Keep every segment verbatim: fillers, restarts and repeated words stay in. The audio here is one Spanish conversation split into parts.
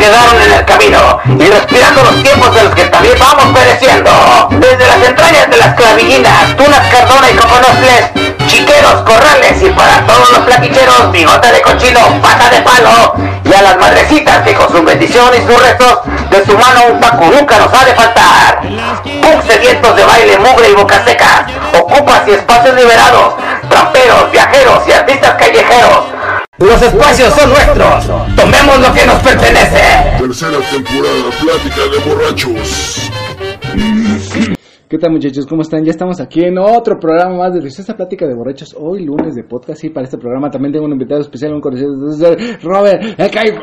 quedaron en el camino y respirando los tiempos de los que también vamos pereciendo. Desde las entrañas de las clavillinas, tunas, cardona y coconostles, chiqueros, corrales y para todos los plaquicheros, bigota de cochino, pata de palo y a las madrecitas que con su bendición y sus restos de su mano un taco nunca nos ha de faltar. Punks sedientos de baile, mugre y boca seca, ocupas y espacios liberados, tramperos, viajeros y artistas callejeros. Los espacios son nuestros, tomemos lo que nos pertenece. Tercera temporada, plática de borrachos. ¿Qué tal, muchachos? ¿Cómo están? Ya estamos aquí en otro programa más de esta plática de borrachos. Hoy lunes de podcast, y para este programa también tengo un invitado especial, un conocido, Robert, el Caif.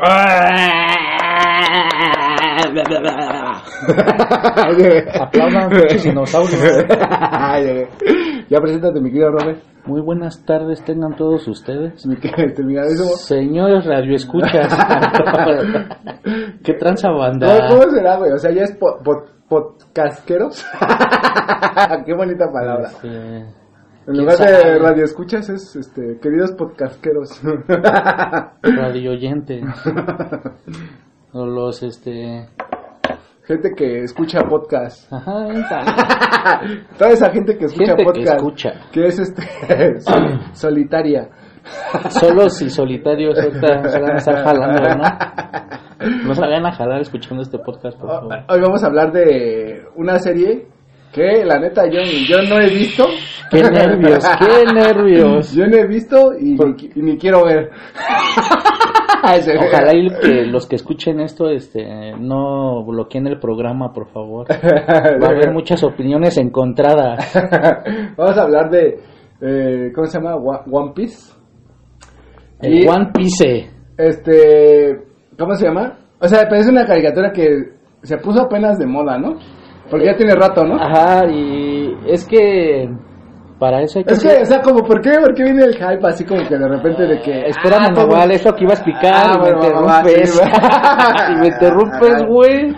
Aplaudan, muchos dinosaurios. Ya preséntate, mi querido Robert. Muy buenas tardes tengan todos ustedes. Mi querido, señores radioescuchas. ¿Qué tranza, banda? ¿Cómo, ¿Cómo será, güey? O sea, ya es po, po, podcasqueros. Qué bonita palabra. Este... En lugar de radioescuchas es, este, queridos podcasteros. Radioyentes. O los, este... gente que escucha podcast. Ajá, esa. Toda esa gente que escucha gente podcast. Que escucha. Que es, este, sol, solitaria. Solos y solitarios ahorita se van a estar jalando, ¿no? No se vayan a jalar escuchando este podcast, por favor. Hoy vamos a hablar de una serie que, la neta, yo, yo no he visto. ¡Qué nervios! ¡Qué nervios! Yo no he visto y, ni, y ni quiero ver. Ojalá y que los que escuchen esto este no bloqueen el programa, por favor. Va a haber muchas opiniones encontradas. Vamos a hablar de eh, ¿cómo se llama? One Piece. El y, One Piece. Este, ¿cómo se llama? O sea, es una caricatura que se puso apenas de moda, ¿no? Porque ya tiene rato, ¿no? Ajá, y es que para eso hay que... Es que, o sea, como, ¿por qué? ¿Por qué viene el hype así como que de repente de que... Espérame, ah, Nahual, es lo que iba a explicar, ah, y, bueno, me interrumpes, sí, y me interrumpes, güey.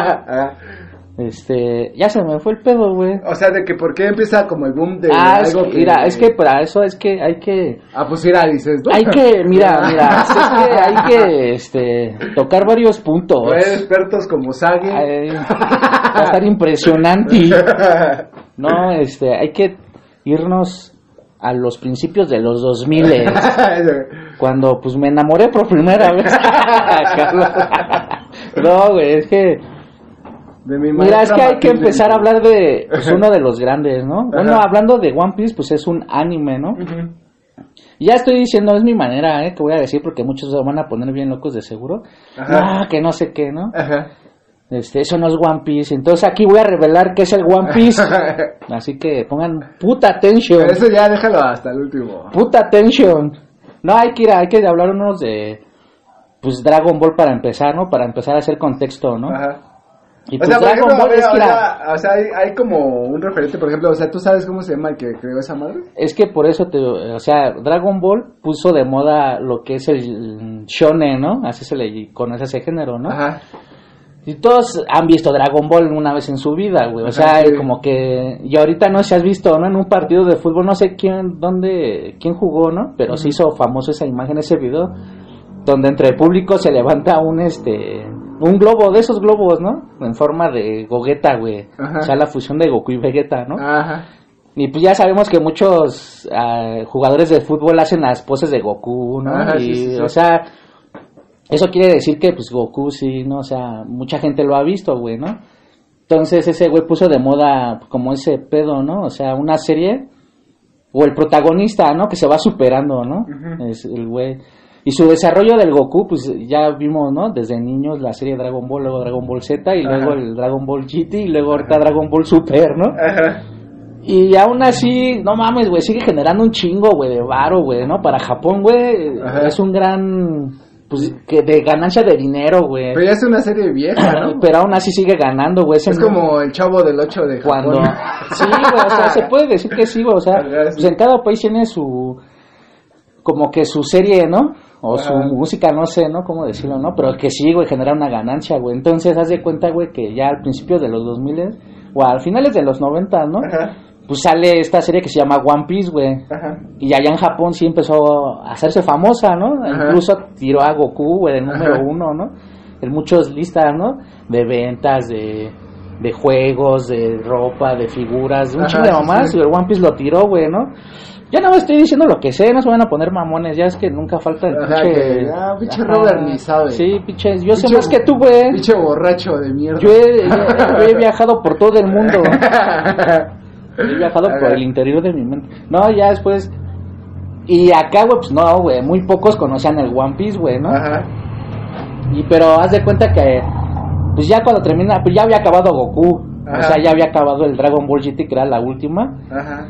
Este, ya se me fue el pedo, güey. O sea, de que ¿por qué empieza como el boom de ah, algo es, que... Mira, es que para eso es que hay que... Ah, pues mira, dices, ¿no? Hay que, mira, mira, es que hay que, este, tocar varios puntos. Hay expertos como Sage. Ay, va a estar impresionante. No, este, hay que irnos a los principios de los dos mil, cuando pues me enamoré por primera vez. No, güey, es que de mi mira, es que hay que empezar a hablar de pues, uno de los grandes, ¿no? Ajá. Bueno, hablando de One Piece, pues es un anime, ¿no? Uh-huh. Ya estoy diciendo, es mi manera, ¿eh? Que voy a decir porque muchos se van a poner bien locos de seguro. Ajá. Ah, que no sé qué, ¿no? Ajá. Este, eso no es One Piece. Entonces aquí voy a revelar qué es el One Piece. Así que pongan puta atención. Pero eso ya déjalo hasta el último. Puta atención. No, hay que ir a, hay que hablar unos de pues Dragon Ball para empezar, ¿no? Para empezar a hacer contexto, ¿no? Ajá. Y pues o sea, Dragon ejemplo, Ball ver, es que o, era... sea, o sea, hay, hay como un referente, por ejemplo, o sea, ¿tú sabes cómo se llama el que creó esa madre? Es que por eso te, o sea, Dragon Ball puso de moda lo que es el shonen, ¿no? Así se le conoce ese género, ¿no? Ajá. Y todos han visto Dragon Ball una vez en su vida, güey. O sea, sí. Como que... Y ahorita no sé si has visto, ¿no? En un partido de fútbol, no sé quién, dónde, quién jugó, ¿no? Pero uh-huh. Se hizo famoso esa imagen, ese video, donde entre el público se levanta un, este... un globo, de esos globos, ¿no? En forma de Gogeta, güey. Ajá. O sea, la fusión de Goku y Vegeta, ¿no? Ajá. Y pues ya sabemos que muchos uh, jugadores de fútbol hacen las poses de Goku, ¿no? Ajá, y, sí, sí, sí. O sea... Eso quiere decir que, pues, Goku sí, ¿no? O sea, mucha gente lo ha visto, güey, ¿no? Entonces, ese güey puso de moda como ese pedo, ¿no? O sea, una serie, o el protagonista, ¿no? Que se va superando, ¿no? Uh-huh. Es el güey. Y su desarrollo del Goku, pues, ya vimos, ¿no? Desde niños la serie Dragon Ball, luego Dragon Ball Z, y luego Ajá. el Dragon Ball G T, y luego ahorita Ajá. Dragon Ball Super, ¿no? Ajá. Y aún así, no mames, güey, sigue generando un chingo, güey, de varo, güey, ¿no? Para Japón, güey, Ajá. es un gran... Pues que de ganancia de dinero, güey. Pero ya es una serie vieja, ¿no? Pero aún así sigue ganando, güey. Es como el Chavo del ocho de Japón. Cuando... Sí, güey, o sea, se puede decir que sí, güey. O sea, pues en cada país tiene su... Como que su serie, ¿no? O Ajá. su música, no sé, ¿no? Cómo decirlo, ¿no? Pero que sí, güey, genera una ganancia, güey. Entonces, haz de cuenta, güey, que ya al principio de los dos mil o al finales de los noventa, ¿no? Ajá. Pues sale esta serie que se llama One Piece, güey. Ajá. Y allá en Japón sí empezó a hacerse famosa, ¿no? Ajá. Incluso tiró a Goku, güey, de número Ajá. uno, ¿no? en muchos listas, ¿no? De ventas, de, de juegos, de ropa, de figuras, un chingo de mamás, sí, sí. Y el One Piece lo tiró, güey, ¿no? Ya no me estoy diciendo lo que sé, no se van a poner mamones, ya es que nunca falta el ajá, pinche... Que, ah, pinche Robert ni sabe. Sí, pinche, yo pinche, sé más que tú, güey. Pinche borracho de mierda. Yo he, yo he viajado por todo el mundo. He viajado por el interior de mi mente. No, ya después... Y acá, güey, pues no, güey, muy pocos conocían el One Piece, güey, ¿no? Ajá. Y pero haz de cuenta que... Pues ya cuando termina, pues ya había acabado Goku. Ajá. O sea, ya había acabado el Dragon Ball G T, que era la última. Ajá.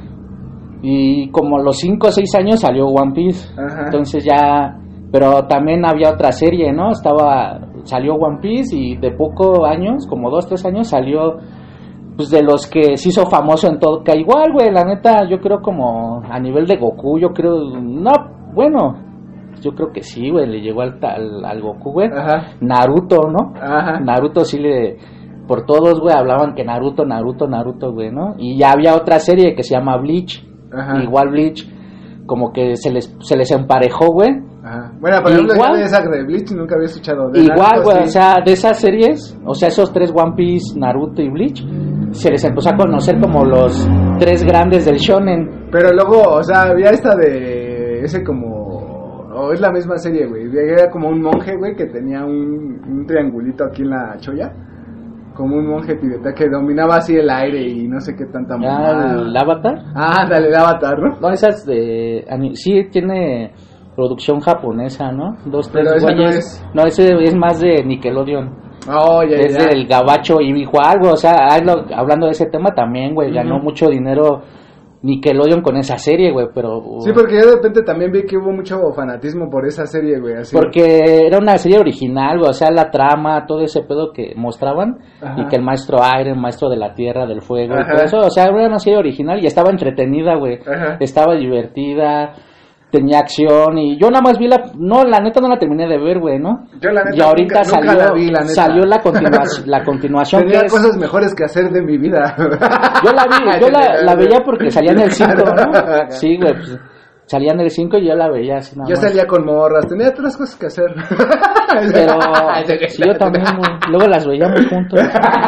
Y como a los cinco o seis años salió One Piece. Ajá. Entonces ya... Pero también había otra serie, ¿no? Estaba... Salió One Piece y de pocos años, como dos, tres años, salió... Pues de los que se hizo famoso en todo... Que igual, güey, la neta, yo creo como... A nivel de Goku, yo creo... No, bueno... Yo creo que sí, güey, le llegó al, al, al Goku, güey. Ajá. Naruto, ¿no? Ajá. Naruto sí le... Por todos, güey, hablaban que Naruto, Naruto, Naruto, güey, ¿no? Y ya había otra serie que se llama Bleach. Ajá. Igual Bleach, como que se les se les emparejó, güey. Ajá. Bueno, por ejemplo, yo de esa de Bleach nunca había escuchado de igual, güey, sí. O sea, de esas series, o sea, esos tres, One Piece, Naruto y Bleach, se les empezó a conocer como los tres grandes del shonen. Pero luego, o sea, había esta de ese como... O es la misma serie, güey. Era como un monje, güey, que tenía un, un triangulito aquí en la cholla. Como un monje tibetano que dominaba así el aire y no sé qué tanta mamada. ¿El Avatar? Ah, dale, el Avatar, ¿no? No, esas de... Sí, tiene producción japonesa, ¿no? Dos, tres Pero güeyes. No, es... no, ese es más de Nickelodeon. Oh, ya, es ya. del gabacho y dijo algo, o sea, hablando de ese tema también, güey, uh-huh. Ganó mucho dinero Nickelodeon con esa serie, güey, pero... Uh, sí, porque yo de repente también vi que hubo mucho fanatismo por esa serie, güey, así. Porque era una serie original, güey, o sea, la trama, todo ese pedo que mostraban, ajá. Y que el maestro aire, el maestro de la tierra, del fuego, ajá. Y todo eso, o sea, era una serie original y estaba entretenida, güey, ajá. Estaba divertida, tenía acción y yo nada más vi la... No, la neta no la terminé de ver, güey, ¿no? Yo la neta y ahorita nunca, salió, nunca la vi, la neta. Salió la, continua, la continuación. Tenía que cosas es, mejores que hacer de mi vida. Yo la vi, yo la, la veía porque salía en el cinco, ¿no? Sí, güey, pues, salía en el cinco y yo la veía así nada yo más. Yo salía con morras, tenía otras cosas que hacer. Pero sí, yo también, güey, luego las veíamos juntos.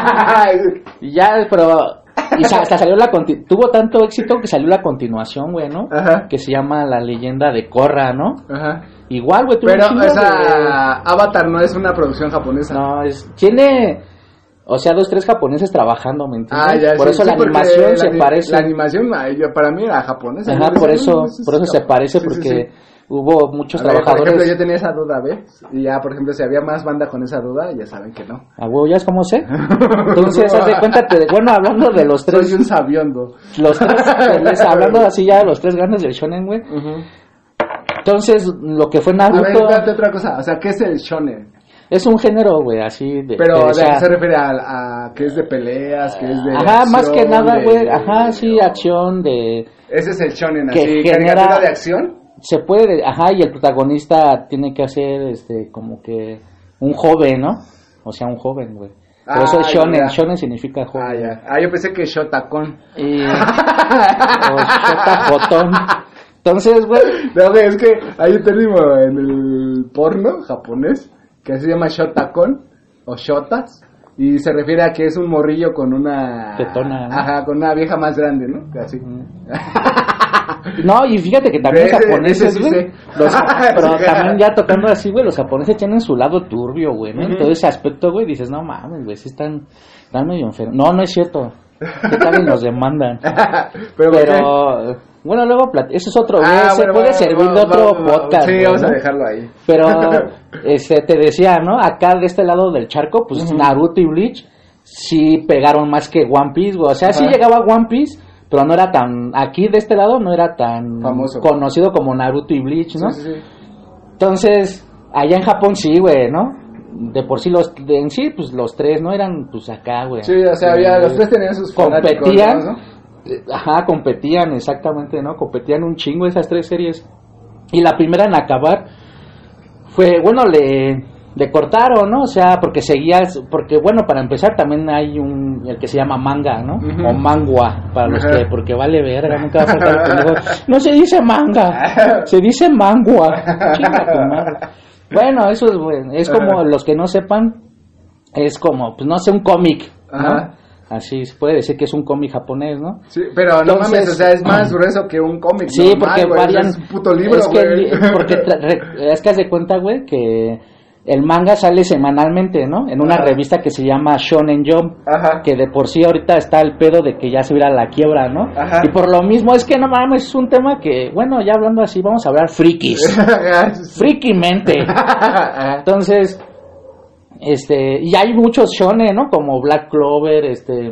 Y ya, pero... Y hasta salió la continu- tuvo tanto éxito que salió la continuación, güey, ¿no? Ajá. Que se llama La Leyenda de Korra, ¿no? Ajá. Igual, güey, tuvo pero un esa de... Avatar no es una producción japonesa. No, es tiene, o sea, dos tres japoneses trabajando, ¿me entiendes? Ah, ya, por sí, eso sí, la animación la, se parece. La animación para mí era japonesa. Ajá, por eso, por eso se parece, sí, porque sí, sí. Hubo muchos ver, trabajadores. Por ejemplo, yo tenía esa duda, ¿ves? Y ya, por ejemplo, si había más banda con esa duda, ya saben que no. ¿A huevo ya es como sé? Entonces, haz de cuenta, te, bueno, hablando de los tres... Soy un sabiondo. Los tres, hablando así ya de los tres grandes del shonen, güey. Uh-huh. Entonces, lo que fue Naruto... A ver, espérate otra cosa, o sea, ¿qué es el shonen? Es un género, güey, así de... Pero, de, ¿de qué se refiere a, a que es de peleas, que es de Ajá, acción, más que nada, güey, de... ajá, sí, acción, de... Ese es el shonen, que así, genera... ¿caricatura de acción? Se puede, ajá, y el protagonista tiene que hacer, este, como que un joven, ¿no? O sea, un joven, güey. Por ah, eso es shonen, ya. Shonen significa joven. Ah, ya. Ah, yo pensé que shotacón. Y... o shotacotón. Entonces, güey... No, güey, es que hay un término en el porno japonés que se llama shotacón o shotas. Y se refiere a que es un morrillo con una... Tetona, ¿no? Ajá, con una vieja más grande, ¿no? Así. Mm. No, y fíjate que también ese, los japoneses, güey, sí los, pero también ya tocando así, güey, los japoneses tienen su lado turbio, güey, ¿no? Uh-huh. En todo ese aspecto, güey, dices, no mames, güey, sí están, están medio enfermos. No, no es cierto, que también nos demandan. Pero, pero bueno, luego, plat- eso es otro, güey, ah, se bueno, puede servir vamos, de otro vamos, podcast. Sí, güey, vamos ¿no? a dejarlo ahí. Pero, este, te decía, ¿no? Acá de este lado del charco, pues uh-huh. Naruto y Bleach sí pegaron más que One Piece, güey, o sea, uh-huh. sí llegaba One Piece, pero no era tan, aquí de este lado no era tan famoso, conocido como Naruto y Bleach, ¿no? Sí, sí, sí. Entonces, allá en Japón sí, güey, ¿no? De por sí los, de, en sí, pues los tres, ¿no? Eran, pues acá, güey. Sí, o sea, había, eh, los tres tenían sus competían, ¿no? Ajá, competían, exactamente, ¿no? Competían un chingo esas tres series. Y la primera en acabar fue, bueno, le... le cortaron, ¿no? O sea, porque seguías, porque bueno, para empezar también hay un, el que se llama manga, ¿no? Uh-huh. O mangua, para los uh-huh. que, porque vale verga, nunca va a faltar el pendejo. No se dice manga, se dice mangua. Chinga tu madre. Bueno, eso es bueno. Es como, los que no sepan, es como, pues no sé, un cómic, ¿no? Ajá. Así se puede decir que es un cómic japonés, ¿no? Sí, pero no Entonces, mames, o sea, es más grueso que un cómic. Sí, normal, porque güey, varian. Es un puto libro, es güey. Que, porque tra- es que haz de cuenta, güey, que el manga sale semanalmente, ¿no? En una Ajá. revista que se llama Shonen Jump. Ajá. Que de por sí ahorita está el pedo de que ya se viera a la quiebra, ¿no? Ajá. Y por lo mismo es que no mames, es un tema que, bueno, ya hablando así, vamos a hablar frikis. Frikimente. Entonces. Este, y hay muchos shonen, ¿no? Como Black Clover, este,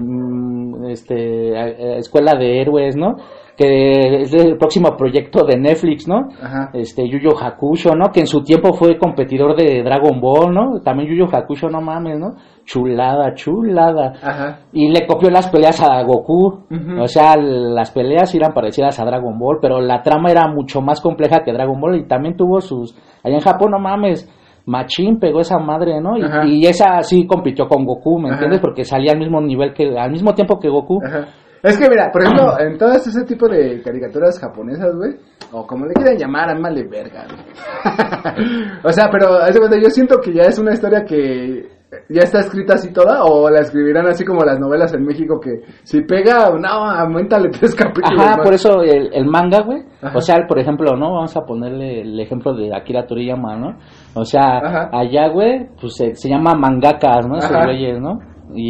este, Escuela de Héroes, ¿no? Que es el próximo proyecto de Netflix, ¿no? Ajá. Este, Yu Yu Hakusho, ¿no? Que en su tiempo fue competidor de Dragon Ball, ¿no? También Yu Yu Hakusho, no mames, ¿no? Chulada, chulada. Ajá. Y le copió las peleas a Goku. Uh-huh. O sea, las peleas eran parecidas a Dragon Ball, pero la trama era mucho más compleja que Dragon Ball y también tuvo sus... Allá en Japón, no mames... Machín pegó esa madre, ¿no? Y, y esa sí compitió con Goku, ¿me Ajá. entiendes? Porque salía al mismo nivel que, al mismo tiempo que Goku. Ajá. Es que mira, por ejemplo, en todo ese tipo de caricaturas japonesas, güey, o como le quieran llamar, ámale verga, güey. O sea, pero yo siento que ya es una historia que ya está escrita así toda, o la escribirán así como las novelas en México, que si pega, no, aumentale tres capítulos. Ajá, más. Por eso el, el manga, güey, o sea, por ejemplo, ¿no? Vamos a ponerle el ejemplo de Akira Toriyama, ¿no? O sea, Ajá. allá, güey, pues se, se llama mangakas, ¿no? Esos güeyes, ¿no?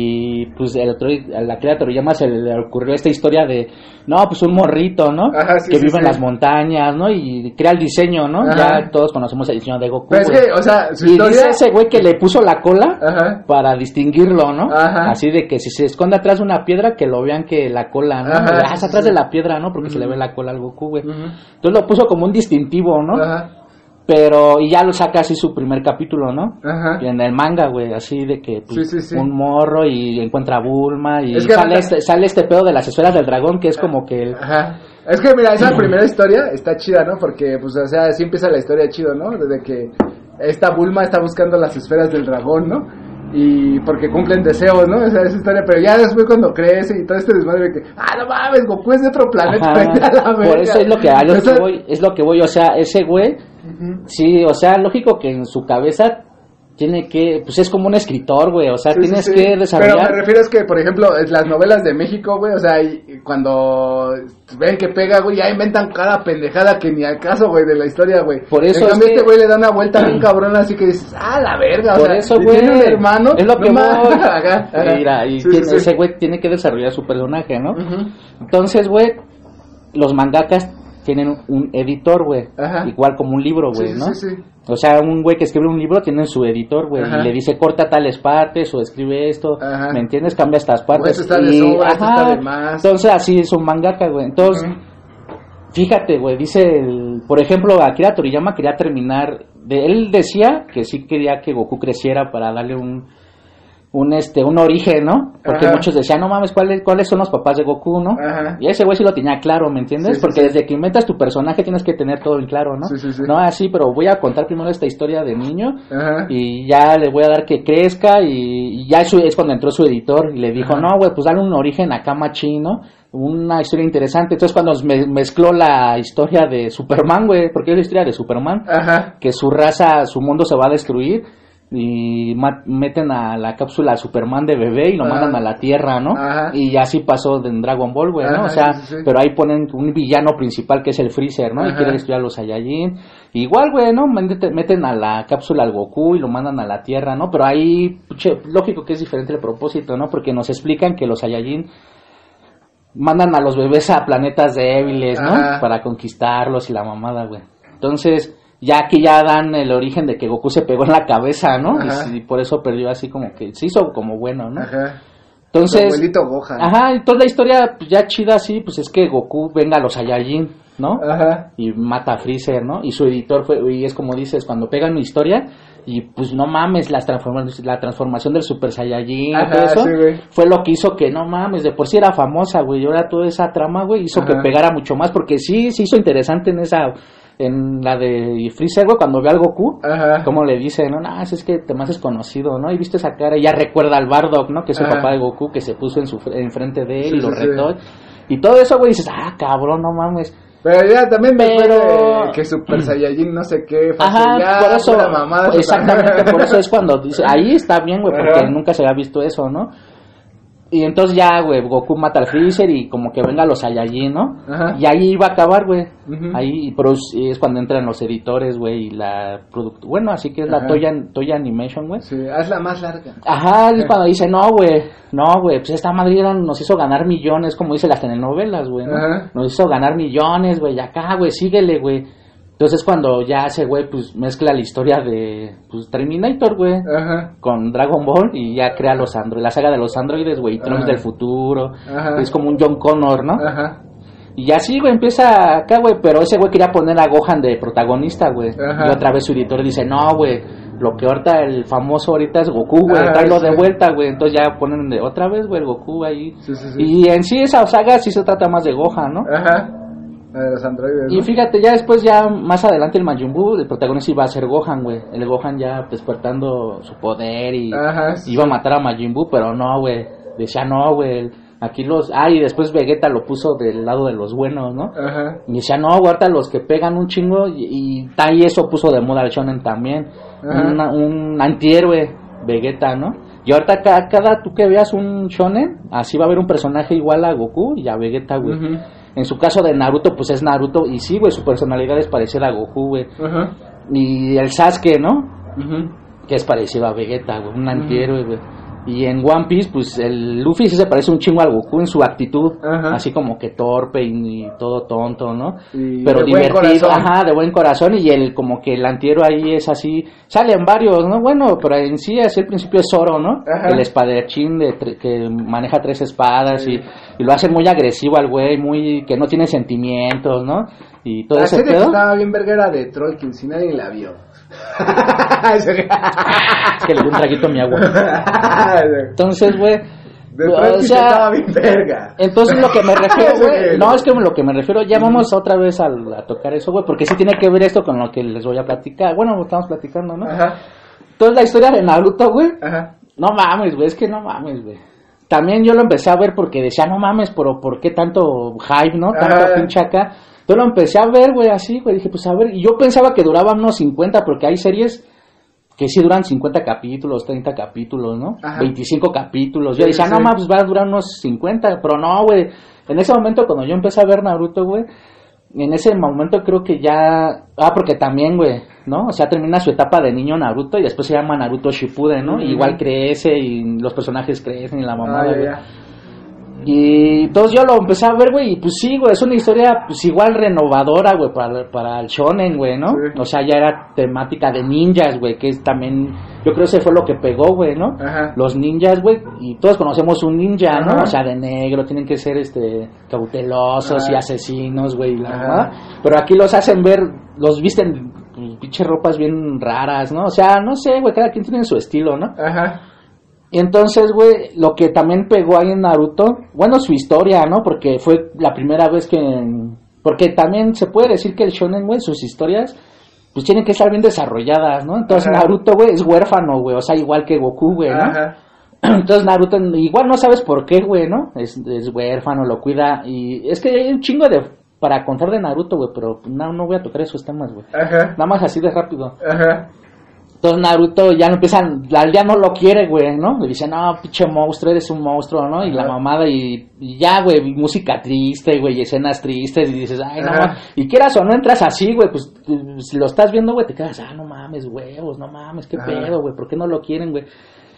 Y pues el, el Akira Toriyama se le ocurrió esta historia de, no, pues un morrito, ¿no? Ajá, sí, que sí, vive sí. en las montañas, ¿no? Y crea el diseño, ¿no? Ajá. Ya todos conocemos el diseño de Goku. Pero es que, o sea, su y historia... dice ese güey que le puso la cola Ajá. para distinguirlo, ¿no? Ajá. Así de que si se esconde atrás de una piedra, que lo vean que la cola, ¿no? Ajá, ah, es atrás sí, de la piedra, ¿no? Porque uh-huh. se le ve la cola al Goku, güey. Uh-huh. Entonces lo puso como un distintivo, ¿no? Ajá. Pero, y ya lo saca así su primer capítulo, ¿no? Ajá. En el manga, güey, así de que pues, sí, sí, sí. un morro y encuentra a Bulma y sale, acá... este, sale este pedo de las esferas del dragón que es como que... Ajá. Es que mira, esa primera historia está chida, ¿no? Porque, pues, o sea, así empieza la historia chido, ¿no? Desde que esta Bulma está buscando las esferas del dragón, ¿no? Y porque cumplen deseos, ¿no? O sea, esa historia, pero ya después cuando crece y todo este desmadre que, ah, no mames, Goku es de otro planeta, a la Por verga. Eso es lo que, a lo o sea, que voy, es lo que voy, o sea, ese güey, uh-huh. sí, o sea, lógico que en su cabeza tiene que, pues es como un escritor, güey, o sea, sí, tienes sí, sí. que desarrollar. Pero me refiero es que, por ejemplo, las novelas de México, güey, o sea, y cuando ven que pega, güey, ya inventan cada pendejada que ni al caso, güey, de la historia, güey. Por eso en cambio, es este güey le da una vuelta bien cabrona, así que dices, ah, la verga, por o sea, eso, güey, tiene un hermano. Es lo que no voy. Ajá, ajá. Mira, y sí, tiene, sí, ese sí. güey tiene que desarrollar su personaje, ¿no? Uh-huh. Entonces, güey, los mangakas tienen un editor, güey, igual como un libro, güey, sí, ¿no? Sí, sí. O sea, un güey que escribe un libro tiene su editor, güey, y le dice corta tales partes o escribe esto, ajá. ¿me entiendes? Cambia estas partes. Esto está de sobra, esto está de más. Entonces, así es un mangaka, güey. Entonces, uh-huh. fíjate, güey, dice, el, por ejemplo, Akira Toriyama quería terminar, de, él decía que sí quería que Goku creciera para darle un... un este un origen, ¿no? Porque Ajá. muchos decían, no mames, ¿cuáles cuáles son los papás de Goku, no? Ajá. Y ese güey sí lo tenía claro, ¿me entiendes? Sí, Porque sí, desde sí. que inventas tu personaje tienes que tener todo en claro, ¿no? Sí, sí, sí. No, así, pero voy a contar primero esta historia de niño Ajá. y ya le voy a dar que crezca y, y ya eso es cuando entró su editor y le dijo, Ajá. no, güey, pues dale un origen acá machino, una historia interesante. Entonces cuando me, mezcló la historia de Superman, güey, porque es la historia de Superman, Ajá. que su raza, su mundo se va a destruir y ma- meten a la cápsula a Superman de bebé y lo Ajá. mandan a la Tierra, ¿no? Ajá. Y así pasó en Dragon Ball, güey, ¿no? O sea, sí, sí, sí. pero ahí ponen un villano principal que es el Freezer, ¿no? Ajá. Y quiere destruir a los Saiyajin. Igual, güey, ¿no? Meten a la cápsula al Goku y lo mandan a la Tierra, ¿no? Pero ahí, puche, lógico que es diferente el propósito, ¿no? Porque nos explican que los Saiyajin mandan a los bebés a planetas débiles, ¿no? Ajá. Para conquistarlos y la mamada, güey. Entonces... ya aquí ya dan el origen de que Goku se pegó en la cabeza, ¿no? Y, y por eso perdió así como que se hizo como bueno, ¿no? Ajá. Entonces, su abuelito Gohan. Ajá, y toda la historia pues, ya chida así, pues es que Goku venga a los Saiyajin, ¿no? Ajá. Y mata a Freezer, ¿no? Y su editor fue, y es como dices, cuando pegan una historia y pues no mames, las transforma, la transformación del Super Saiyajin, Ajá, todo eso, sí, fue lo que hizo que no mames, de por sí era famosa, güey, y ahora toda esa trama, güey, hizo Ajá. que pegara mucho más, porque sí, se hizo interesante en esa... en la de Freezer, güey, cuando ve al Goku, Ajá. como le dice, no, no, es que te me haces conocido, ¿no? Y viste esa cara, y ya recuerda al Bardock, ¿no? Que es el Ajá. papá de Goku, que se puso en su enfrente de él sí, y lo sí, retó. Sí. Y todo eso, güey, dices, ah, cabrón, no mames. Pero ya también Pero, Que, que Super Saiyajin no sé qué. Ajá, ya, por eso. Mamada, exactamente, por eso es cuando dice, ahí está bien, güey, porque Ajá. nunca se había visto eso, ¿no? Y entonces ya, güey, Goku mata al Freezer y como que venga los Saiyajin, ¿no? Ajá. Y ahí iba a acabar, güey. Uh-huh. Ahí pero es cuando entran los editores, güey, y la producto. Bueno, así que es Ajá. la Toya, Toya Animation, güey. Sí, hazla más larga. Ajá, es cuando dice, no, güey, no, güey, pues esta madre nos hizo ganar millones, como dice las telenovelas, güey, ¿no? Ajá. Nos hizo ganar millones, güey, acá, güey, síguele, güey. Entonces cuando ya ese güey pues mezcla la historia de pues Terminator, güey, con Dragon Ball y ya crea los androides, la saga de los androides, güey, Trunks del futuro, Ajá. es como un John Connor, ¿no? Ajá. Y así, güey, empieza acá, güey, pero ese güey quería poner a Gohan de protagonista, güey. Y otra vez su editor dice, no, güey, lo que ahorita el famoso ahorita es Goku, güey, tráelo sí. de vuelta, güey. Entonces ya ponen de otra vez, güey, el Goku ahí. Sí, sí, sí. Y en sí esa saga sí se trata más de Gohan, ¿no? Ajá. De los androides, ¿no? Y fíjate, ya después, ya más adelante el Majin Buu, el protagonista iba a ser Gohan, güey. El Gohan ya despertando su poder y Ajá, sí. iba a matar a Majin Buu, pero no, güey. Decía, no, güey. Aquí los... Ah, y después Vegeta lo puso del lado de los buenos, ¿no? Ajá. Y decía, no, guarda los que pegan un chingo. Y, y, y eso puso de moda al shonen también. Una, un antihéroe, Vegeta, ¿no? Y ahorita cada, cada tú que veas un shonen, así va a haber un personaje igual a Goku y a Vegeta, güey. Uh-huh. En su caso de Naruto, pues es Naruto. Y sí, güey, su personalidad es parecida a Goku, güey. Uh-huh. Y el Sasuke, ¿no? Uh-huh. Que es parecido a Vegeta, güey. Un antihéroe, güey. Y en One Piece, pues el Luffy sí se parece un chingo al Goku en su actitud. Ajá. Así como que torpe y, y todo tonto, ¿no? Y pero divertido, ajá, de buen corazón. Y el como que el antihéroe ahí es así. Salen varios, ¿no? Bueno, pero en sí así el principio es Zoro, ¿no? Ajá. El espadachín de tre- que maneja tres espadas sí. y, y lo hace muy agresivo al güey, muy que no tiene sentimientos, ¿no? Y todo la ese serie pedo. Que estaba bien verguera de Trollkin, si nadie la vio. Es que le di un traguito a mi agua. Entonces, güey, o sea, estaba bien verga. Entonces lo que me refiero, güey, no, es que lo que me refiero, ya vamos otra vez a, a tocar eso, güey, porque sí tiene que ver esto con lo que les voy a platicar. Bueno, estamos platicando, ¿no? Ajá. Entonces la historia de Naruto, güey, Ajá. no mames, güey, es que no mames, güey. También yo lo empecé a ver porque decía, no mames, pero ¿por qué tanto hype, no? Tanto Ajá. pinche acá. Entonces lo empecé a ver, güey, así, güey, dije, pues a ver, y yo pensaba que duraba unos cincuenta, porque hay series que sí duran cincuenta capítulos, treinta capítulos, ¿no? Ajá. veinticinco capítulos. Yo sí, decía, sí. no, más, pues va a durar unos cincuenta, pero no, güey. En ese momento, cuando yo empecé a ver Naruto, güey, en ese momento creo que ya... Ah, porque también, güey, ¿no? O sea, termina su etapa de niño Naruto y después se llama Naruto Shippuden, ¿no? Uh-huh. Y igual crece y los personajes crecen y la mamada, güey. Ah, y entonces yo lo empecé a ver, güey, y pues sí, güey, es una historia pues igual renovadora, güey, para, para el shonen, güey, ¿no? Sí. O sea, ya era temática de ninjas, güey, que es también, yo creo que ese fue lo que pegó, güey, ¿no? Ajá. Los ninjas, güey, y todos conocemos un ninja, ¿no? Ajá. O sea, de negro, tienen que ser, este, cautelosos Ajá. y asesinos, güey, la verdad. Pero aquí los hacen ver, los visten, pues, pinches ropas bien raras, ¿no? O sea, no sé, güey, cada quien tiene su estilo, ¿no? Ajá. Y entonces, güey, lo que también pegó ahí en Naruto, bueno, su historia, ¿no? Porque fue la primera vez que... Porque también se puede decir que el shonen, güey, sus historias, pues tienen que estar bien desarrolladas, ¿no? Entonces Ajá. Naruto, güey, es huérfano, güey, o sea, igual que Goku, güey, ¿no? Ajá. Entonces Naruto, igual no sabes por qué, güey, ¿no? Es, es huérfano, lo cuida, y es que hay un chingo de... para contar de Naruto, güey, pero no, no voy a tocar esos temas, güey. Ajá. Nada más así de rápido. Ajá. Entonces Naruto ya no empiezan, ya no lo quiere, güey, ¿no? Le dice, no, pinche monstruo, eres un monstruo, ¿no? Y Ajá. la mamada, y, y ya, güey, música triste, güey, y escenas tristes, y dices, ay, no, Ajá. y quieras o no entras así, güey, pues, si lo estás viendo, güey, te quedas, ah, no mames, huevos, no mames, qué Ajá. pedo, güey, ¿por qué no lo quieren, güey?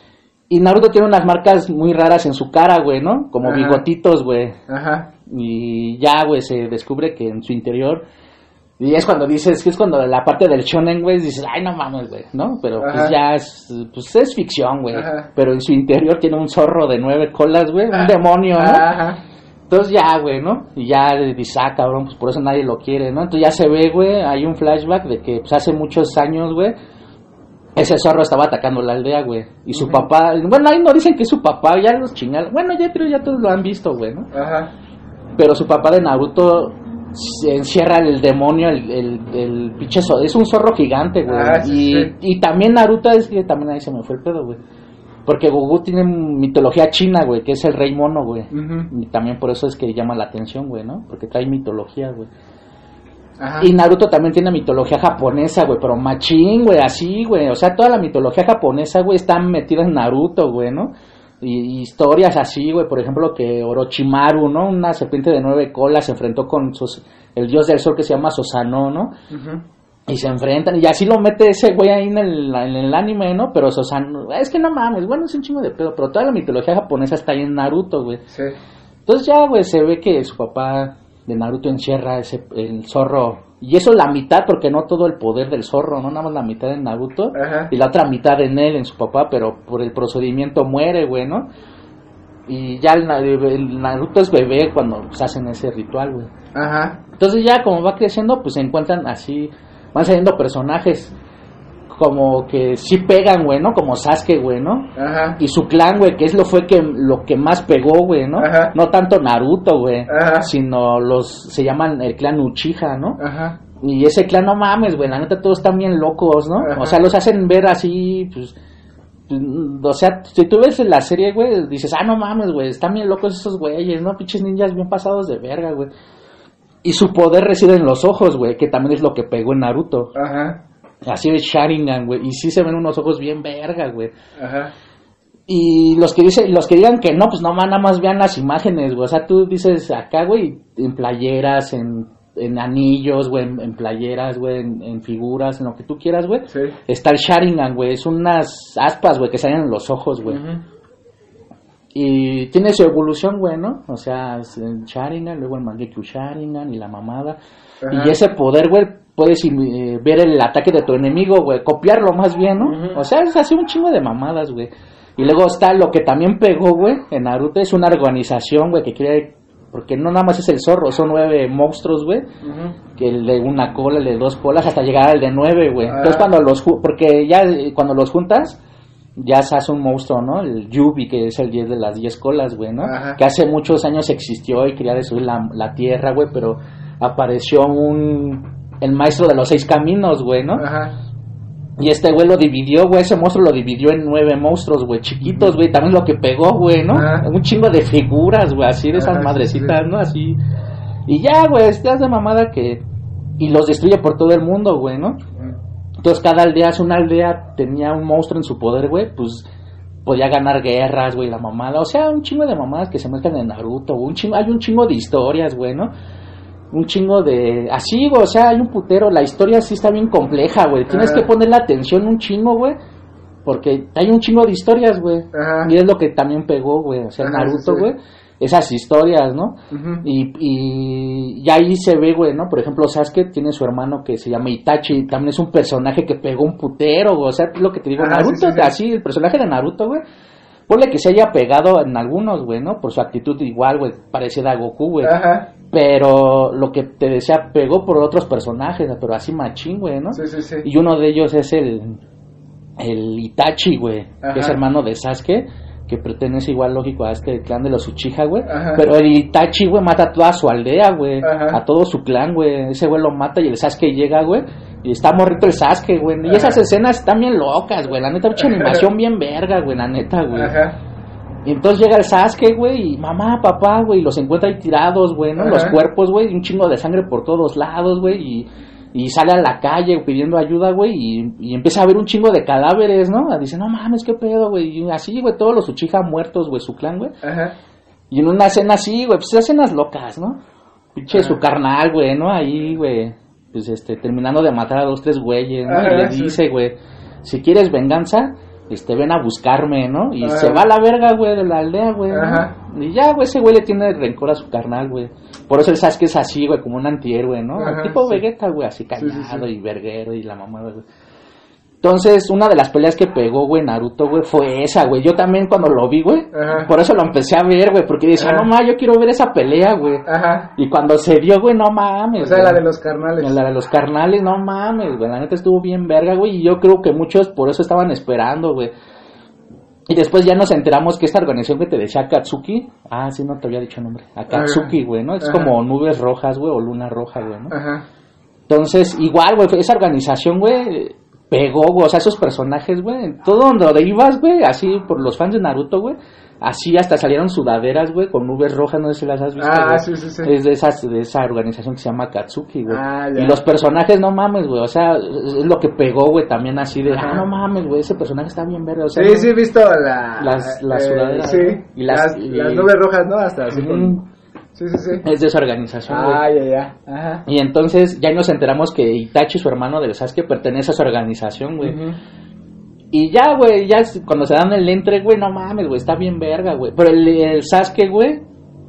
Y Naruto tiene unas marcas muy raras en su cara, güey, ¿no? Como Ajá. bigotitos, güey. Ajá. Y ya, güey, se descubre que en su interior... Y es cuando dices, que es cuando la parte del shonen, güey, dices, ay, no mames, güey, ¿no? Pero Ajá. pues ya es, pues es ficción, güey. Pero en su interior tiene un zorro de nueve colas, güey, un demonio, ¿no? Ajá. Entonces ya, güey, ¿no? Y ya dices, ah, cabrón, pues por eso nadie lo quiere, ¿no? Entonces ya se ve, güey, hay un flashback de que, pues hace muchos años, güey, ese zorro estaba atacando la aldea, güey. Y su uh-huh. papá, bueno, ahí no dicen que es su papá, ya los chingaron. Bueno, ya, pero ya todos lo han visto, güey, ¿no? Ajá. Pero su papá de Naruto... se encierra el demonio, el, el, el pinche zorro, es un zorro gigante, güey. Ah, sí, y, sí. y también Naruto, es que también ahí se me fue el pedo, güey. Porque Goku tiene mitología china, güey, que es el rey mono, güey. Uh-huh. Y también por eso es que llama la atención, güey, ¿no? Porque trae mitología, güey. Ajá. Y Naruto también tiene mitología japonesa, güey, pero machín, güey, así, güey. O sea, toda la mitología japonesa, güey, está metida en Naruto, güey, ¿no? Y, y historias así, güey, por ejemplo, que Orochimaru, ¿no? Una serpiente de nueve colas se enfrentó con sus, el dios del sol que se llama Susanoo, ¿no? Uh-huh. Y se enfrentan, y así lo mete ese güey ahí en el, en el anime, ¿no? Pero Susanoo, es que no mames, bueno, es un chingo de pedo, pero toda la mitología japonesa está ahí en Naruto, güey. Sí. Entonces ya, güey, se ve que su papá de Naruto encierra ese, el zorro, y eso la mitad, porque no todo el poder del zorro, no nada más la mitad en Naruto, ajá, y la otra mitad en él, en su papá, pero por el procedimiento muere, güey, ¿no? Y ya el, el Naruto es bebé cuando pues, hacen ese ritual, güey. Ajá. Entonces ya como va creciendo, pues se encuentran así, van saliendo personajes como que sí pegan, güey, ¿no? Como Sasuke, güey, ¿no? Ajá. Y su clan, güey, que es lo fue que lo que más pegó, güey, ¿no? Ajá. No tanto Naruto, güey, sino los, se llaman el clan Uchiha, ¿no? Ajá. Y ese clan, no mames, güey, la neta todos están bien locos, ¿no? Ajá. O sea, los hacen ver así, pues, o sea, si tú ves la serie, güey, dices, ah, no mames, güey, están bien locos esos güeyes, ¿no? Pinches ninjas bien pasados de verga, güey. Y su poder reside en los ojos, güey, que también es lo que pegó en Naruto. Ajá. Así de Sharingan, güey, y sí se ven unos ojos bien verga, güey. Ajá. Y los que dicen, los que digan que no, pues no, nada más vean las imágenes, güey. O sea, tú dices acá, güey, en playeras, en, en anillos, güey, en, en playeras, güey, en, en figuras, en lo que tú quieras, güey. Sí. Está el Sharingan, güey, es unas aspas, güey, que salen en los ojos, güey. Uh-huh. Y tiene su evolución, güey, ¿no? O sea, el Sharingan, luego el Mangekyou Sharingan y la mamada. Ajá. Y ese poder, güey, puedes eh, ver el ataque de tu enemigo, güey, copiarlo más bien, ¿no? Uh-huh. O sea, es así un chingo de mamadas, güey. Y luego está lo que también pegó, güey, en Naruto, es una organización, güey, que quiere, porque no nada más es el zorro, son nueve monstruos, güey, uh-huh, que el de una cola, el de dos colas, hasta llegar al de nueve, güey. Uh-huh. Entonces cuando los, porque ya cuando los juntas, ya se hace un monstruo, ¿no? El Yubi, que es el diez de las diez colas, güey, ¿no? Uh-huh. Que hace muchos años existió y quería destruir la, la tierra, güey, pero apareció un, el maestro de los seis caminos, güey, ¿no? Ajá. Y este güey lo dividió, güey, ese monstruo lo dividió en nueve monstruos, güey, chiquitos, güey, también lo que pegó, güey, ¿no? Ajá. Un chingo de figuras, güey, así de esas Ajá, madrecitas, sí, sí. ¿no? Así. Y ya, güey, te das de mamada que... Y los destruye por todo el mundo, güey, ¿no? Entonces cada aldea, si una aldea tenía un monstruo en su poder, güey, pues podía ganar guerras, güey, la mamada. O sea, un chingo de mamadas que se mezclan en Naruto, un chingo, hay un chingo de historias, güey, ¿no? Un chingo de... Así, güey, o sea, hay un putero. La historia sí está bien compleja, güey. Tienes Ajá. que ponerle atención un chingo, güey. Porque hay un chingo de historias, güey. Y es lo que también pegó, güey. O sea, Ajá, Naruto, güey. Sí, sí. Esas historias, ¿no? Uh-huh. Y, y, y ahí se ve, güey, ¿no? Por ejemplo, Sasuke tiene su hermano que se llama Itachi. También es un personaje que pegó un putero, güey. O sea, es lo que te digo. Ajá, Naruto, sí, sí, sí. Así, el personaje de Naruto, güey. Ponle que se haya pegado en algunos, güey, ¿no? Por su actitud igual, güey. Parecida a Goku, güey. Ajá. Pero lo que te decía, pegó por otros personajes, pero así machín, güey, ¿no? Sí, sí, sí. Y uno de ellos es el, el Itachi, güey, que es hermano de Sasuke, que pertenece igual, lógico, a este clan de los Uchiha, güey. Pero el Itachi, güey, mata a toda su aldea, güey, a todo su clan, güey. Ese güey lo mata y el Sasuke llega, güey, y está morrito el Sasuke, güey. Y esas escenas están bien locas, güey, la neta, mucha animación bien verga, güey, la neta, güey. Ajá. Y entonces llega el Sasuke, güey, y mamá, papá, güey, y los encuentra ahí tirados, güey, ¿no? Ajá. Los cuerpos, güey, y un chingo de sangre por todos lados, güey, y, y sale a la calle pidiendo ayuda, güey, y, y empieza a ver un chingo de cadáveres, ¿no? Dice, no mames, qué pedo, güey, y así, güey, todos los Uchiha muertos, güey, su clan, güey. Ajá. Y en una escena así, güey, pues escenas locas, ¿no? Pinche su carnal, güey, ¿no? Ahí, güey, pues este, terminando de matar a dos, tres güeyes, ¿no? Ajá, y le sí. dice, güey, si quieres venganza... Este, ven a buscarme, ¿no? Y Ajá. se va a la verga, güey, de la aldea, güey, ¿no? Y ya, güey, ese güey le tiene rencor a su carnal, güey. Por eso el Sasuke es así, güey, como un antihéroe, ¿no? Ajá, tipo sí. Vegeta, güey, así callado sí, sí, sí. y verguero y la mamada, güey. Entonces, una de las peleas que pegó, güey, Naruto, güey, fue esa, güey. Yo también cuando lo vi, güey, Ajá. por eso lo empecé a ver, güey, porque decía, Ajá. no mames, yo quiero ver esa pelea, güey. Ajá. Y cuando se dio, güey, no mames. O sea, güey. La de los carnales. La de los carnales, no mames, güey. La neta estuvo bien verga, güey, y yo creo que muchos por eso estaban esperando, güey. Y después ya nos enteramos que esta organización que te decía Akatsuki, ah, sí, no te había dicho el nombre, Akatsuki, güey, ¿no? Es Ajá. como nubes rojas, güey, o luna roja, güey, ¿no? Ajá. Entonces, igual, güey, esa organización, güey, pegó, güey, o sea, esos personajes, güey, todo donde ibas, güey, así por los fans de Naruto, güey, Así hasta salieron sudaderas, güey, con nubes rojas, no sé si las has visto. Ah, güey. sí, sí, sí. Es de, esas, de esa organización que se llama Katsuki, güey. Ah, ya. Y los personajes, no mames, güey, o sea, es lo que pegó, güey, también así de, ah, no mames, güey, ese personaje está bien verde, o sea. Sí, no, sí, he visto la... Las, las eh, sudaderas. Sí, ¿no? Y las, las, y, las nubes rojas, ¿no? Hasta así uh-huh. con... Sí, sí, sí. Es de esa organización, güey. Ah, ya, ya. Ajá. Y entonces ya nos enteramos que Itachi, su hermano del Sasuke, pertenece a esa organización, güey. Uh-huh. Y ya, güey, ya cuando se dan el entre, güey, no mames, güey, está bien verga, güey. Pero el, el Sasuke, güey,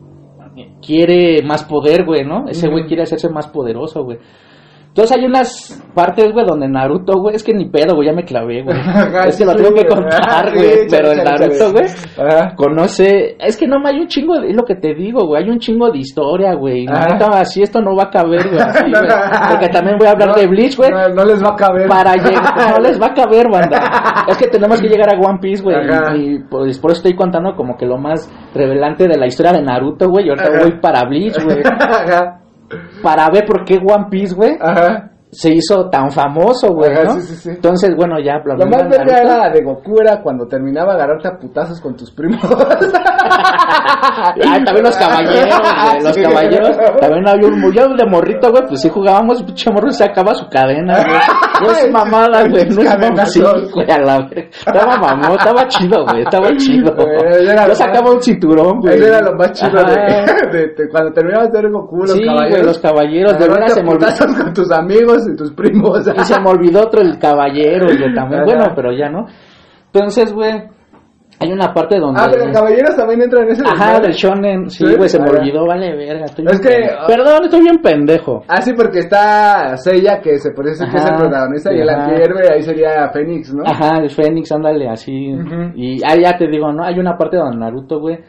quiere más poder, güey, ¿no? Ese güey uh-huh. quiere hacerse más poderoso, güey. Entonces hay unas partes, güey, donde Naruto, güey, es que ni pedo, güey, ya me clavé, güey. Es que lo tengo que contar, güey. Sí, pero el Naruto, güey, conoce... Es que no, hay un chingo, de... es lo que te digo, güey, hay un chingo de historia, güey. Neta, así esto no va a caber, güey, así, güey. Porque también voy a hablar no, de Bleach, güey. No, no les va a caber. Para llegar, no les va a caber, banda. Es que tenemos que llegar a One Piece, güey. Y, y pues, por eso estoy contando como que lo más revelante de la historia de Naruto, güey. Y ahorita Ajá. voy para Bleach, güey. Para ver por qué One Piece, güey, se hizo tan famoso, güey, ¿no? Sí, sí, sí. Entonces, bueno, ya... Lo más verga era de Goku, era cuando terminaba a agarrarte a putazos con tus primos. Ah, también los caballeros, güey, los sí. caballeros. También había un... Yo de morrito, güey, pues sí jugábamos, pinche morro se acaba su cadena, güey. No es mamada, güey, no es mamada, sí, güey, a la verga. Estaba mamón, estaba chido, güey, estaba chido. Yo sacaba un cinturón, güey. Eso era lo más chido de, de, de cuando terminabas de ver Goku, los sí, caballeros. Sí, güey, los caballeros, de verdad se me olvidó. Con tus amigos y tus primos. Y se me olvidó otro, el caballero, güey, también. Bueno, pero ya no. Entonces, güey, hay una parte donde... Ah, pero los caballeros también entran en ese... Ajá, del shonen. Sí, güey, ¿Sí? se me ah, olvidó, vale, verga. Estoy es que... Pendejo. Perdón, estoy bien pendejo. Ah, sí, porque está Seiya, que se parece que es el protagonista, y el antihéroe ahí sería Fénix, ¿no? Ajá, el Fénix, ándale, así. Uh-huh. Y ah, ya te digo, ¿no? Hay una parte donde Naruto, güey...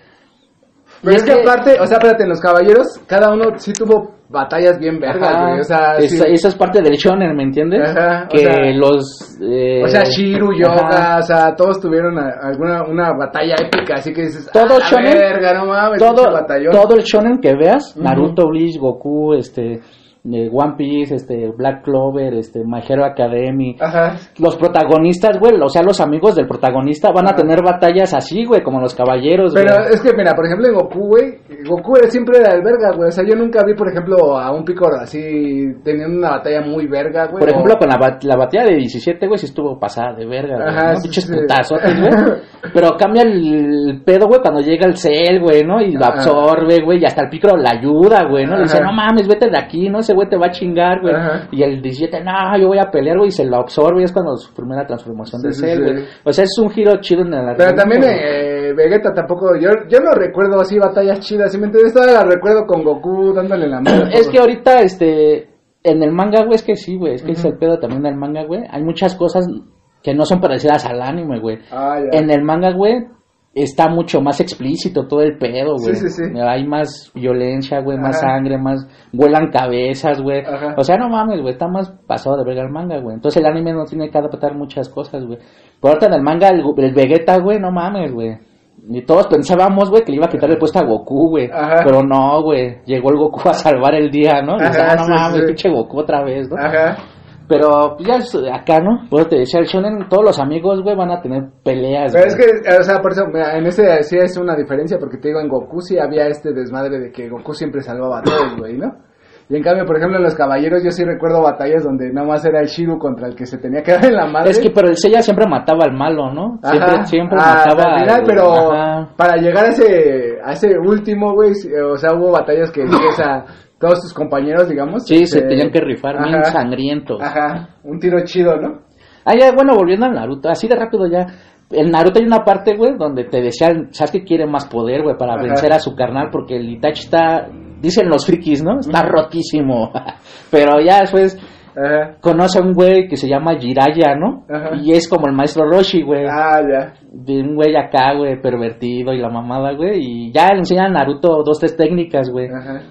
Pero es que, que aparte, o sea, espérate, los caballeros, cada uno sí tuvo batallas bien vergas, güey, o sea... Esa, sí. esa es parte del shonen, ¿me entiendes? Ajá, que o sea, los... Eh... O sea, Shiru, Yoga, o sea, todos tuvieron alguna una batalla épica, así que dices... Todo ah, shonen, verga, no mames, todo, todo el shonen que veas, uh-huh. Naruto, Bleach, Goku, este... Eh, One Piece, este, Black Clover, este, My Hero Academy. Ajá. Los protagonistas, güey, o sea, los amigos del protagonista van Ajá. a tener batallas así, güey, como los caballeros, Pero güey. es que, mira, por ejemplo, en Goku, güey, Goku siempre era el verga, güey. O sea, yo nunca vi, por ejemplo, a un Piccolo así teniendo una batalla muy verga, güey. Por o... ejemplo, con la, bat- la batalla de diecisiete, güey, sí estuvo pasada de verga, güey. Ajá, ¿no? Sí, Pinches sí. putazotes, güey. Pero cambia el pedo, güey, cuando llega el Cell, güey, ¿no? Y lo Ajá. absorbe, güey, y hasta el Piccolo le ayuda, güey, ¿no? Le dice, no mames, vete de aquí, ¿no? Ese güey te va a chingar, güey. Y el diecisiete, no, yo voy a pelear, güey, y se lo absorbe, y es cuando su primera transformación sí, de Cell, sí, güey. Sí. O sea, es un giro chido en el Pero también eh, Vegeta tampoco, yo yo no recuerdo así batallas chidas, ¿sí me entiendes? Todavía la recuerdo con Goku dándole la mano. Es que ahorita, este, en el manga, güey, es que sí, güey, es que uh-huh. es el pedo también del manga, güey. Hay muchas cosas que no son parecidas al anime, güey. Ah, ya. En el manga, güey, está mucho más explícito todo el pedo, güey. Sí, sí, sí. Hay más violencia, güey, más sangre, más... Vuelan cabezas, güey. O sea, no mames, güey, está más pasado de verga el manga, güey. Entonces el anime no tiene que adaptar muchas cosas, güey. Pero ahorita en el manga, el, el Vegeta, güey, no mames, güey. Y todos pensábamos, güey, que le iba a quitar el puesto a Goku, güey. Pero no, güey. Llegó el Goku a salvar el día, ¿no? Y dice, ah, no sí, mames, sí. pinche Goku otra vez, ¿no? Ajá. Pero ya es acá, ¿no? Pues te decía, el shonen, todos los amigos, güey, van a tener peleas. Pero güey. Es que, o sea, por eso, en ese sí es una diferencia, porque te digo, en Goku sí había este desmadre de que Goku siempre salvaba a todos, güey, ¿no? Y en cambio, por ejemplo, en los caballeros yo sí recuerdo batallas donde nada más era el Shiru contra el que se tenía que dar en la madre. Es que, pero el Seiya siempre mataba al malo, ¿no? Siempre, Ajá. siempre ah, mataba al final, pero Ajá. para llegar a ese, a ese último, güey, o sea, hubo batallas que, o sea... Todos tus compañeros, digamos. Sí, este... se tenían que rifar, ajá, bien sangrientos. Ajá, un tiro chido, ¿no? Ah, ya, bueno, volviendo al Naruto, así de rápido ya. En Naruto hay una parte, güey, donde te decían, ¿sabes que quiere más poder, güey, para ajá. vencer a su carnal? Porque el Itachi está, dicen los frikis, ¿no? Está uh-huh. rotísimo. Pero ya después ajá. conoce a un güey que se llama Jiraiya, ¿no? Ajá. Y es como el maestro Roshi, güey. Ah, ya. De un güey acá, güey, pervertido y la mamada, güey. Y ya le enseñan a Naruto dos, tres técnicas, güey. Ajá.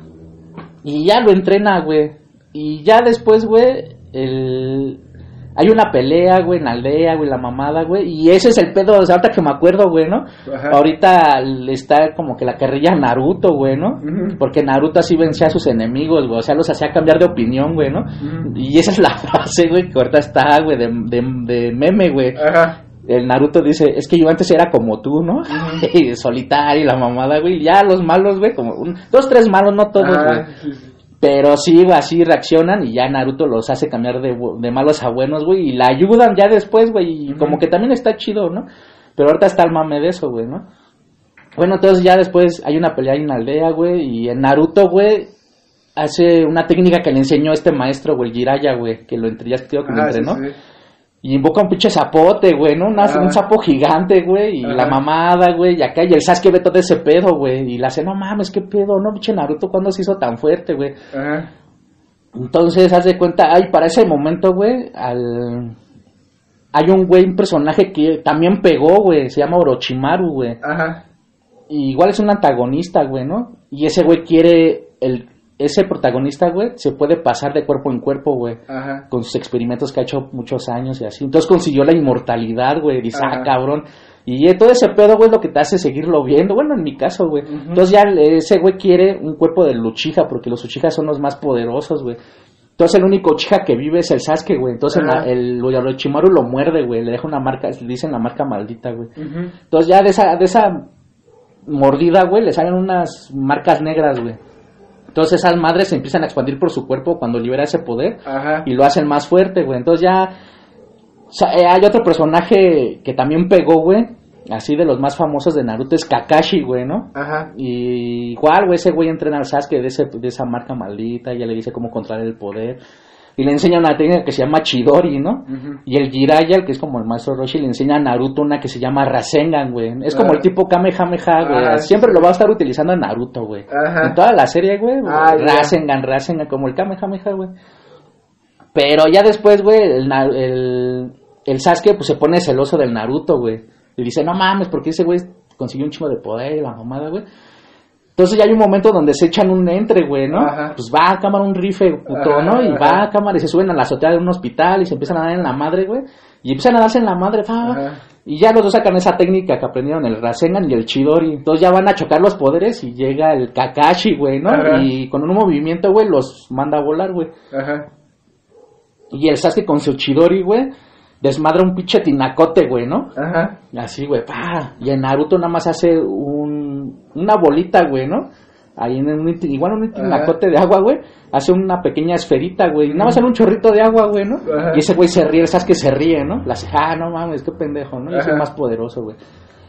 Y ya lo entrena, güey. Y ya después, güey, el... hay una pelea, güey, en la aldea, güey, la mamada, güey. Y ese es el pedo, o sea, ahorita que me acuerdo, güey, ¿no? Ajá. Ahorita está como que la carrilla Naruto, güey, ¿no? Uh-huh. Porque Naruto así vencía a sus enemigos, güey. O sea, los hacía cambiar de opinión, güey, ¿no? Uh-huh. Y esa es la frase, güey, que ahorita está, güey, de, de, de meme, güey. Ajá. el Naruto dice, es que yo antes era como tú, ¿no? Uh-huh. Solitario y la mamada, güey. Ya los malos, güey, como un, dos, tres malos, no todos, güey. Ah, sí, sí. Pero sí, güey, así reaccionan y ya Naruto los hace cambiar de, de malos a buenos, güey. Y la ayudan ya después, güey. Y uh-huh. como que también está chido, ¿no? Pero ahorita está el mame de eso, güey, ¿no? Bueno, entonces ya después hay una pelea en la aldea, güey. Y el Naruto, güey, hace una técnica que le enseñó este maestro, güey, Jiraiya, güey. Que lo entre, ya creo que lo entrenó. Sí, sí. Y invoca un pinche zapote, güey, ¿no? Una, ah. Un sapo gigante, güey, y Ajá. la mamada, güey, y acá, y el Sasuke ve todo ese pedo, güey, y le hace, no mames, qué pedo, no, pinche Naruto, ¿cuándo se hizo tan fuerte, güey? Ajá. Entonces, haz de cuenta, ay, para ese momento, güey, al... hay un güey, un personaje que también pegó, güey, se llama Orochimaru, güey. Ajá. Y igual es un antagonista, güey, ¿no? Y ese güey quiere, el... ese protagonista, güey, se puede pasar de cuerpo en cuerpo, güey. Ajá. Con sus experimentos que ha hecho muchos años y así. Entonces consiguió la inmortalidad, güey. Dice, Ajá. ah, cabrón. Y todo ese pedo, güey, es lo que te hace seguirlo viendo. Bueno, en mi caso, güey. Uh-huh. Entonces ya ese güey quiere un cuerpo del Uchiha, porque los Uchiha son los más poderosos, güey. Entonces el único Uchiha que vive es el Sasuke, güey. Entonces la, el Orochimaru lo muerde, güey. Le deja una marca, le dicen la marca maldita, güey. Uh-huh. Entonces ya de esa, de esa mordida, güey, le salen unas marcas negras, güey. Entonces esas madres se empiezan a expandir por su cuerpo cuando libera ese poder. Ajá. Y lo hacen más fuerte, güey. Entonces ya o sea, eh, hay otro personaje que también pegó, güey, así de los más famosos de Naruto, es Kakashi, güey, ¿no? Ajá. Y igual, güey, ese güey entrena al Sasuke de, ese, de esa marca maldita, ya le dice cómo controlar el poder. Y le enseña una técnica que se llama Chidori, ¿no? Uh-huh. Y el Jiraiya, el que es como el maestro Roshi, le enseña a Naruto una que se llama Rasengan, güey. Es como uh-huh. el tipo Kamehameha, güey. Uh-huh. Siempre lo va a estar utilizando en Naruto, güey. Uh-huh. En toda la serie, güey. Uh-huh. Rasengan, Rasengan, como el Kamehameha, güey. Pero ya después, güey, el, el, el Sasuke, pues se pone celoso del Naruto, güey. Y dice, no mames, porque ese güey consiguió un chingo de poder y la mamada, güey. Entonces ya hay un momento donde se echan un entre, güey, ¿no? Ajá. Pues va a cámara un rifle, puto, ajá, ¿no? Y ajá. va a cámara y se suben a la azotea de un hospital y se empiezan a dar en la madre, güey. Y empiezan a darse en la madre, fa. Y ya los dos sacan esa técnica que aprendieron, el Rasengan y el Chidori. Entonces ya van a chocar los poderes y llega el Kakashi, güey, ¿no? Ajá. Y con un movimiento, güey, los manda a volar, güey. Ajá. Y el Sasuke con su Chidori, güey, desmadra un pinche tinacote, güey, ¿no? Ajá. Así, güey, pa. Y en Naruto nada más hace un una bolita, güey, ¿no? Ahí en un, igual un tinacote de agua, güey, hace una pequeña esferita, güey, nada más sale un chorrito de agua, güey, ¿no? Ajá. Y ese güey se ríe, ¿sabes que se ríe, no? La ah, no mames, qué pendejo, ¿no? Yo soy más poderoso, güey.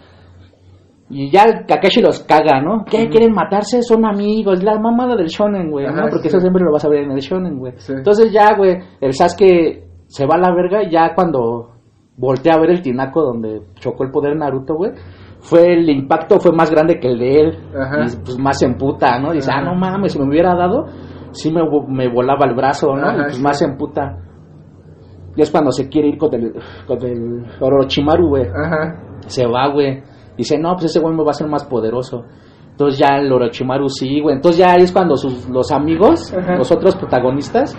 Y ya el Kakashi los caga, ¿no? ¿Qué? Uh-huh. ¿Quieren matarse? Son amigos, la mamada del shonen, güey, ¿no? Porque sí. eso siempre lo vas a ver en el shonen, güey. Sí. Entonces ya, güey, el Sasuke se va a la verga y ya cuando voltea a ver el tinaco donde chocó el poder Naruto, güey, fue el impacto fue más grande que el de él. Ajá. Y pues más se emputa, ¿no? Dice, Ajá. ah, no mames, si me hubiera dado, sí me, me volaba el brazo, ¿no? Ajá, y pues sí. más se emputa. Y es cuando se quiere ir con el, con el Orochimaru, güey. Ajá. Se va, güey. Dice, no, pues ese güey me va a hacer más poderoso. Entonces ya el Orochimaru sí, güey. Entonces ya es cuando sus, los amigos, Ajá. los otros protagonistas,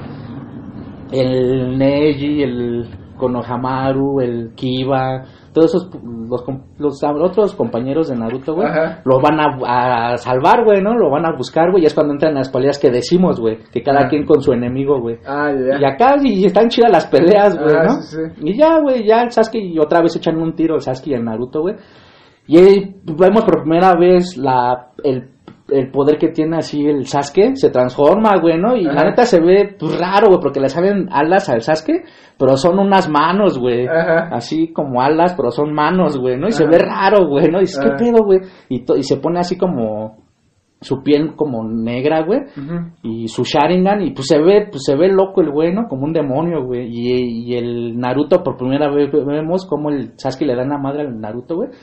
el Neji, el Konohamaru, el Kiba, todos esos los, los, los otros compañeros de Naruto, güey, lo van a, a salvar, güey, ¿no? Lo van a buscar, güey, y es cuando entran las peleas que decimos, güey, que cada ah. quien con su enemigo, güey. Ah, yeah. Y acá y están chidas las peleas, güey, ah, ¿no? Sí, sí. Y ya, güey, ya el Sasuke y otra vez echan un tiro el Sasuke y el Naruto, güey. Y ahí vemos por primera vez la el el poder que tiene así el Sasuke, se transforma, güey, ¿no? Y Ajá. la neta se ve pues, raro, güey, porque le salen alas al Sasuke, pero son unas manos, güey, así como alas, pero son manos, güey, ¿no? Y Ajá. se ve raro, güey, ¿no? Y dices, ¿qué pedo, güey? Y, to- y se pone así como su piel como negra, güey, uh-huh. y su Sharingan, y pues se ve, pues se ve loco el güey, ¿no? Como un demonio, güey, y, y el Naruto, por primera vez vemos cómo el Sasuke le da la madre al Naruto, güey.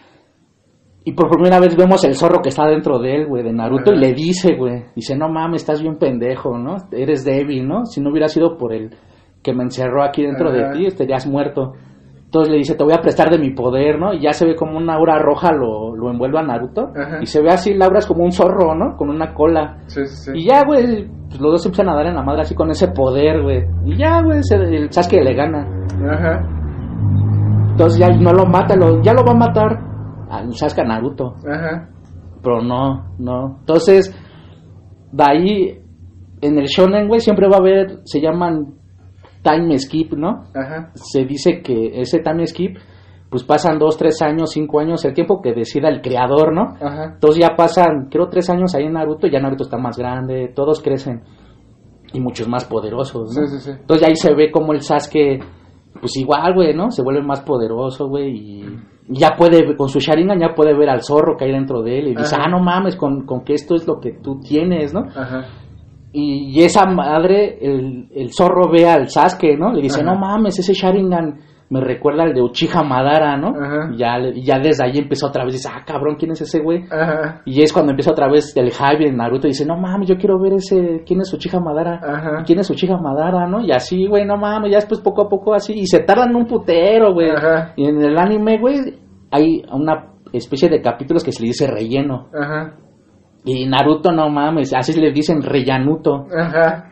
Y por primera vez vemos el zorro que está dentro de él, güey, de Naruto, Ajá. y le dice, güey, dice, no mames, estás bien pendejo, ¿no? Eres débil, ¿no? Si no hubiera sido por el que me encerró aquí dentro Ajá. de ti, estarías muerto. Entonces le dice, te voy a prestar de mi poder, ¿no? Y ya se ve como una aura roja lo, lo envuelve a Naruto. Ajá. Y se ve así, la aura es como un zorro, ¿no? Con una cola. Sí, sí, sí. Y ya, güey, pues los dos se empiezan a dar en la madre así con ese poder, güey. Y ya, güey, el Sasuke le gana. Ajá. Entonces ya no lo mata, lo, ya lo va a matar al Sasuke a Naruto. Ajá. Pero no, no. Entonces, de ahí, en el shonen, güey, siempre va a haber, se llaman time skip, ¿no? Ajá. Se dice que ese time skip pues pasan dos, tres años, cinco años, el tiempo que decida el creador, ¿no? Ajá. Entonces ya pasan, creo, tres años ahí en Naruto, y ya Naruto está más grande, todos crecen, y muchos más poderosos, ¿no? Sí, sí, sí. Entonces ahí se ve como el Sasuke, pues igual, güey, ¿no? Se vuelve más poderoso, güey, y ya puede, con su Sharingan ya puede ver al zorro que hay dentro de él, y dice, Ajá. ah, no mames, con, con que esto es lo que tú tienes, ¿no? Ajá. Y, y esa madre, el, el zorro ve al Sasuke, ¿no? Le dice, Ajá. no mames, ese Sharingan me recuerda al de Uchiha Madara, ¿no? Ajá. Y ya, y ya desde ahí empezó otra vez, dice, ah, cabrón, ¿quién es ese güey? Ajá. Y es cuando empieza otra vez el hype en Naruto, y dice, no mames, yo quiero ver ese, ¿quién es Uchiha Madara? Ajá. ¿Quién es Uchiha Madara, no? Y así, güey, no mames, ya después poco a poco así, y se tardan un putero, güey. Ajá. Y en el anime, güey, hay una especie de capítulos que se le dice relleno. Ajá. Y Naruto, no mames, así le dicen rellanuto. Ajá.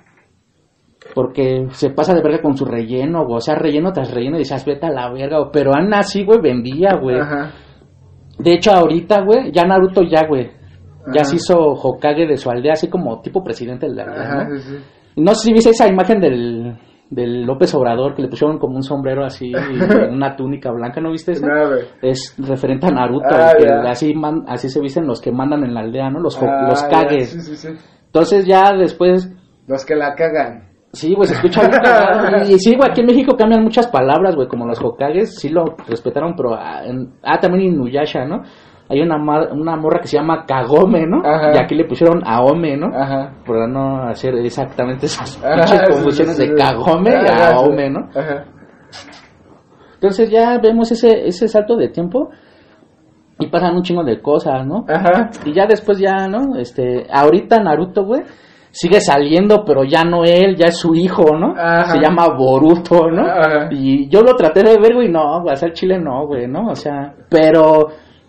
Porque se pasa de verga con su relleno, güey. O sea, relleno tras relleno, y dices, vete a la verga, güey. Pero aún así, güey, vendía, güey. Ajá. De hecho, ahorita, güey, ya Naruto ya, güey. Ya Ajá. se hizo Hokage de su aldea, así como tipo presidente de la aldea, Ajá, ¿no? sí, sí. No sé si viste esa imagen del, del López Obrador, que le pusieron como un sombrero así, y una túnica blanca, ¿no viste eso? No, güey. Es referente a Naruto, Ah, que ya. así, man, así se visten los que mandan en la aldea, ¿no? Los, ho- Ah, los ya, Kages. Sí, sí, sí. Entonces ya después... Los que la cagan. Sí, güey, se escucha bien cagado. Y sí, güey, aquí en México cambian muchas palabras, güey, como los Hokages, sí lo respetaron, pero ah, en- ah también Inuyasha, ¿no? Hay una ma- una morra que se llama Kagome, ¿no? Ajá. Y aquí le pusieron Aome, ¿no? Ajá. Por no hacer exactamente esas Ajá, pinches sí, confusiones sí, sí, de sí. Kagome y Ajá, sí. Aome, ¿no? Ajá. Entonces ya vemos ese ese salto de tiempo y pasan un chingo de cosas, ¿no? Ajá. Y ya después ya, ¿no? Este, ahorita Naruto, güey, sigue saliendo, pero ya no él, ya es su hijo, ¿no? Ajá. Se llama Boruto, ¿no? Ajá. Y yo lo traté de ver, güey, no, güey, hacer chile no, güey, ¿no? O sea, pero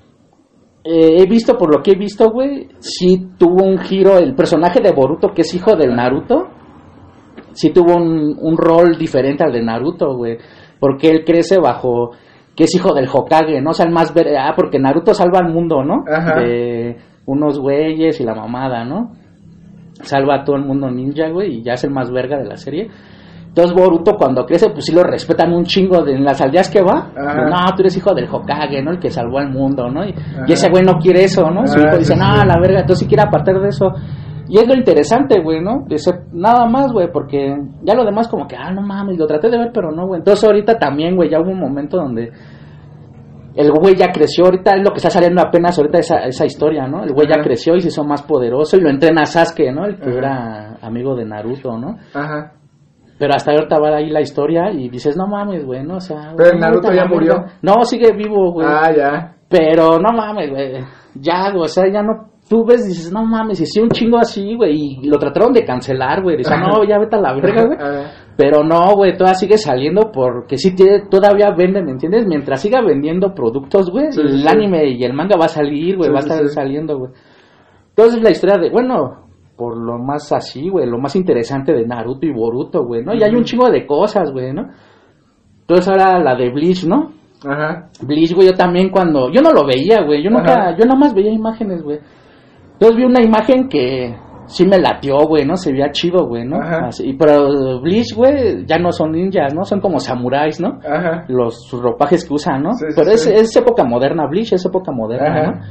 eh, he visto, por lo que he visto, güey, sí tuvo un giro, el personaje de Boruto, que es hijo del Naruto, sí tuvo un, un rol diferente al de Naruto, güey, porque él crece bajo... que es hijo del Hokage, ¿no? O sea, el más ver... Ah, porque Naruto salva al mundo, ¿no? Ajá. De unos güeyes y la mamada, ¿no? Salva a todo el mundo ninja, güey, y ya es el más verga de la serie. Entonces Boruto cuando crece, pues sí lo respetan un chingo de, en las aldeas que va. Ajá. Pues, no, tú eres hijo del Hokage, ¿no? El que salvó al mundo, ¿no? Y, Ajá. y ese güey no quiere eso, ¿no? Su Ah, hijo dice, sí, no, sí. la verga, entonces sí quiere apartar de eso. Y es lo interesante, güey, ¿no? Dice, nada más, güey, porque ya lo demás como que, ah, no mames, lo traté de ver, pero no, güey. Entonces ahorita también, güey, ya hubo un momento donde el güey ya creció, ahorita es lo que está saliendo apenas ahorita esa, esa historia, ¿no? El güey ya Ajá. creció y se hizo más poderoso y lo entrena a Sasuke, ¿no? El que Ajá. era amigo de Naruto, ¿no? Ajá. Pero hasta ahorita va ahí la historia y dices, no mames, güey, ¿no? O sea... Pero güey, Naruto ahorita ya la murió. verga. No, sigue vivo, güey. Ah, ya. Pero no mames, güey. Ya, güey, o sea, ya no... Tú ves y dices, no mames, y sí un chingo así, güey. Y lo trataron de cancelar, güey. Dice, no, ya vete a la verga, güey. Ajá. Pero no, güey, todavía sigue saliendo porque sí tiene, todavía vende, ¿me entiendes? Mientras siga vendiendo productos, güey, Sí, el sí. anime y el manga va a salir, güey, Sí, va a sí, estar sí. saliendo, güey. Entonces la historia de, bueno, por lo más así, güey, lo más interesante de Naruto y Boruto, güey, ¿no? Y hay un Ujú. chingo de cosas, güey, ¿no? Entonces ahora la de Bleach, ¿no? Ajá. Bleach, güey, yo también cuando... Yo no lo veía, güey, yo nunca... Ajá. Yo nada más veía imágenes, güey. Entonces vi una imagen que sí me latió, güey, ¿no? Se veía chido, güey, ¿no? Ajá. Así, pero Bleach, güey, ya no son ninjas, ¿no? Son como samuráis, ¿no? Ajá. Los sus ropajes que usan, ¿no? Sí, sí, pero es, sí. es época moderna, Bleach es época moderna, Ajá. ¿no?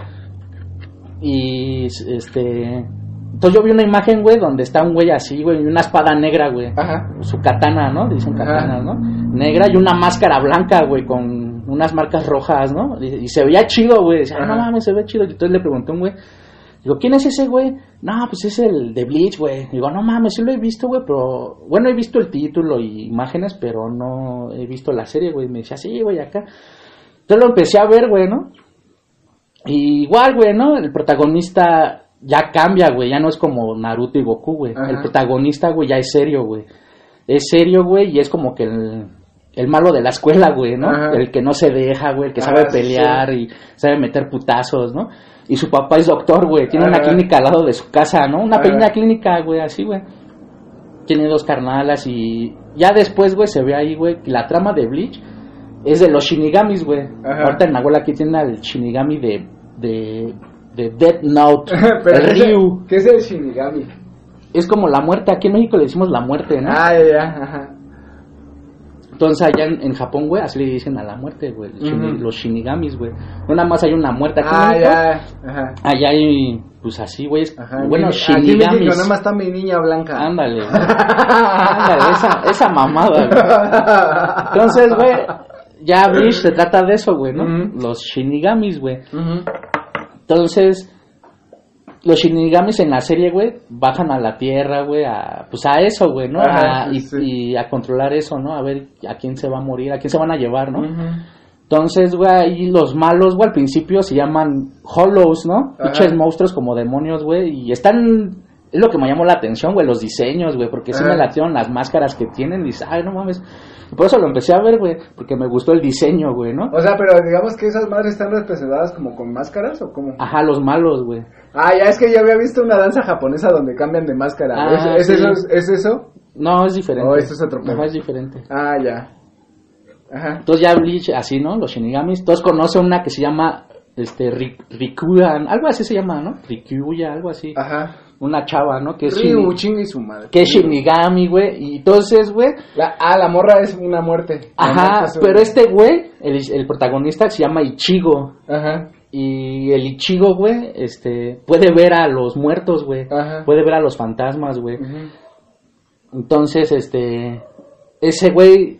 Y, este... Entonces yo vi una imagen, güey, donde está un güey así, güey, y una espada negra, güey. Ajá. Su katana, ¿no? Dicen Ajá. katana, ¿no? Negra y una máscara blanca, güey, con unas marcas rojas, ¿no? Y, y se veía chido, güey. Decía, ah, no Ajá. mames, se ve chido. Y entonces le pregunté a un güey, digo, ¿quién es ese güey? No, pues es el de Bleach, güey. Digo, no mames, sí lo he visto, güey, pero... Bueno, he visto el título y imágenes, pero no he visto la serie, güey. Me decía, sí, güey, acá. Entonces lo empecé a ver, güey, ¿no? Y igual, güey, ¿no? El protagonista ya cambia, güey. Ya no es como Naruto y Goku, güey. Ajá. El protagonista, güey, ya es serio, güey. Es serio, güey, y es como que el... El malo de la escuela, güey, ¿no? Ajá. El que no se deja, güey, el que Ah, sabe sí, pelear y sabe meter putazos, ¿no? Y su papá es doctor, güey, tiene una Ajá. clínica al lado de su casa, ¿no? Una Ajá. pequeña clínica, güey, así, güey. Tiene dos carnalas y ya después, güey, se ve ahí, güey, que la trama de Bleach es de los Shinigamis, güey. Ajá. Ahorita en Nahuel aquí tiene al Shinigami de, de, de Death Note, Pero el ese- Ryu. ¿qué es el Shinigami? Es como la muerte, aquí en México le decimos la muerte, ¿no? Ah, ya, ya. Ajá. Entonces allá en, en Japón, güey, así le dicen a la muerte, güey, uh-huh. shini, los shinigamis, güey. No nada más hay una muerte aquí ah, en México. Ya. Ajá. Allá hay, pues así, güey, bueno, aquí, shinigamis. Aquí en México nada más está mi niña blanca. Ándale, ándale, esa, esa mamada, güey. Entonces, güey, ya Bleach se trata de eso, güey, ¿no? Uh-huh. Los shinigamis, güey. Uh-huh. Entonces, los shinigamis en la serie, güey, bajan a la tierra, güey, a, pues a eso, güey, ¿no? Ajá, a, sí, y, sí. y a controlar eso, ¿no? A ver a quién se va a morir, a quién se van a llevar, ¿no? Uh-huh. Entonces, güey, ahí los malos, güey, al principio se llaman Hollows, ¿no? Pinches monstruos como demonios, güey, y están... Es lo que me llamó la atención, güey, los diseños, güey, porque sí me latieron las máscaras que tienen y dices, ay, no mames. Y por eso lo empecé a ver, güey, porque me gustó el diseño, güey, ¿no? O sea, pero digamos que esas madres están representadas como con máscaras o cómo? Ajá, los malos, güey. Ah, ya es que yo había visto una danza japonesa donde cambian de máscara. Ah, ¿Es, ¿es, sí. eso, ¿Es eso? No, es diferente. ¿O esto es otro pedo? No, es diferente. Ah, ya. Ajá. Entonces ya Bleach, así, ¿no? Los shinigamis. Todos conocen una que se llama, este, Rikuya, algo así se llama, ¿no? Rikuya, algo así. Ajá. Una chava, ¿no? Que es Ryu, chingue y su madre. Que es shinigami, güey. Y entonces, güey. La, ah, la morra es una muerte. Ajá, muerte pero este güey, el, el protagonista se llama Ichigo. Ajá. Y el Ichigo, güey, este, puede ver a los muertos, güey. Ajá. Puede ver a los fantasmas, güey. Uh-huh. Entonces, este, ese güey,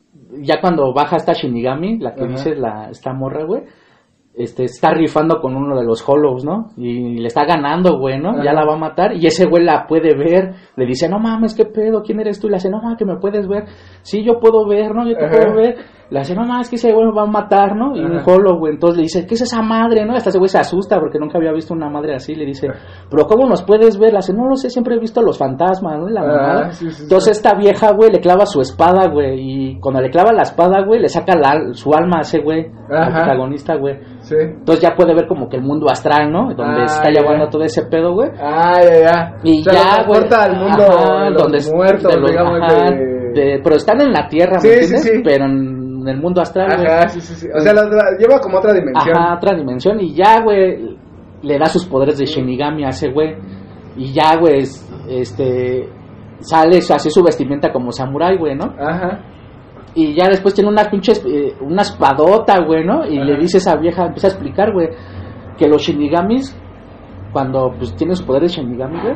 ya cuando baja esta shinigami, la que Ajá. dice la, esta morra, güey. Este, está rifando con uno de los Hollows, ¿no? Y le está ganando, güey, ¿no? Ajá. Ya la va a matar. Y ese güey la puede ver. Le dice, no mames, ¿qué pedo? ¿Quién eres tú? Y le hace, no mames, que me puedes ver. Sí, yo puedo ver, ¿no? Yo te Ajá. puedo ver. Le hace, no mames, que ese güey me va a matar, ¿no? Y Ajá. un Hollow, güey. Entonces le dice, ¿qué es esa madre, no? Hasta ese güey se asusta porque nunca había visto una madre así. Le dice, ¿pero cómo nos puedes ver? Le hace, no lo sé, siempre he visto los fantasmas, ¿no? Y la mamada. Sí, sí, Entonces sí. esta vieja, güey, le clava su espada, güey. Y cuando le clava la espada, güey, le saca la, su alma a ese güey, al protagonista, güey. Sí. Entonces ya puede ver como que el mundo astral, ¿no? Donde ah, se está yeah. llevando todo ese pedo, güey. Ah, ya, ya. Y se ya, güey. Transporta al mundo ajá, de los donde muertos, de los, digamos. Ajá, de... De, pero están en la tierra, sí, ¿me entiendes? Sí, sí. Pero en el mundo astral, güey. Ajá, sí, sí, sí. O sea, la, la, lleva como otra dimensión. Ajá, otra dimensión. Y ya, güey, le da sus poderes de Shinigami a ese güey. Y ya, güey, este... Sale, hace su vestimenta como samurái, güey, ¿no? Ajá. Y ya después tiene una pinche, eh, una espadota, güey, ¿no? Y Ajá. le dice a esa vieja, empieza a explicar, güey, que los Shinigamis, cuando pues tienen sus poderes Shinigami, güey,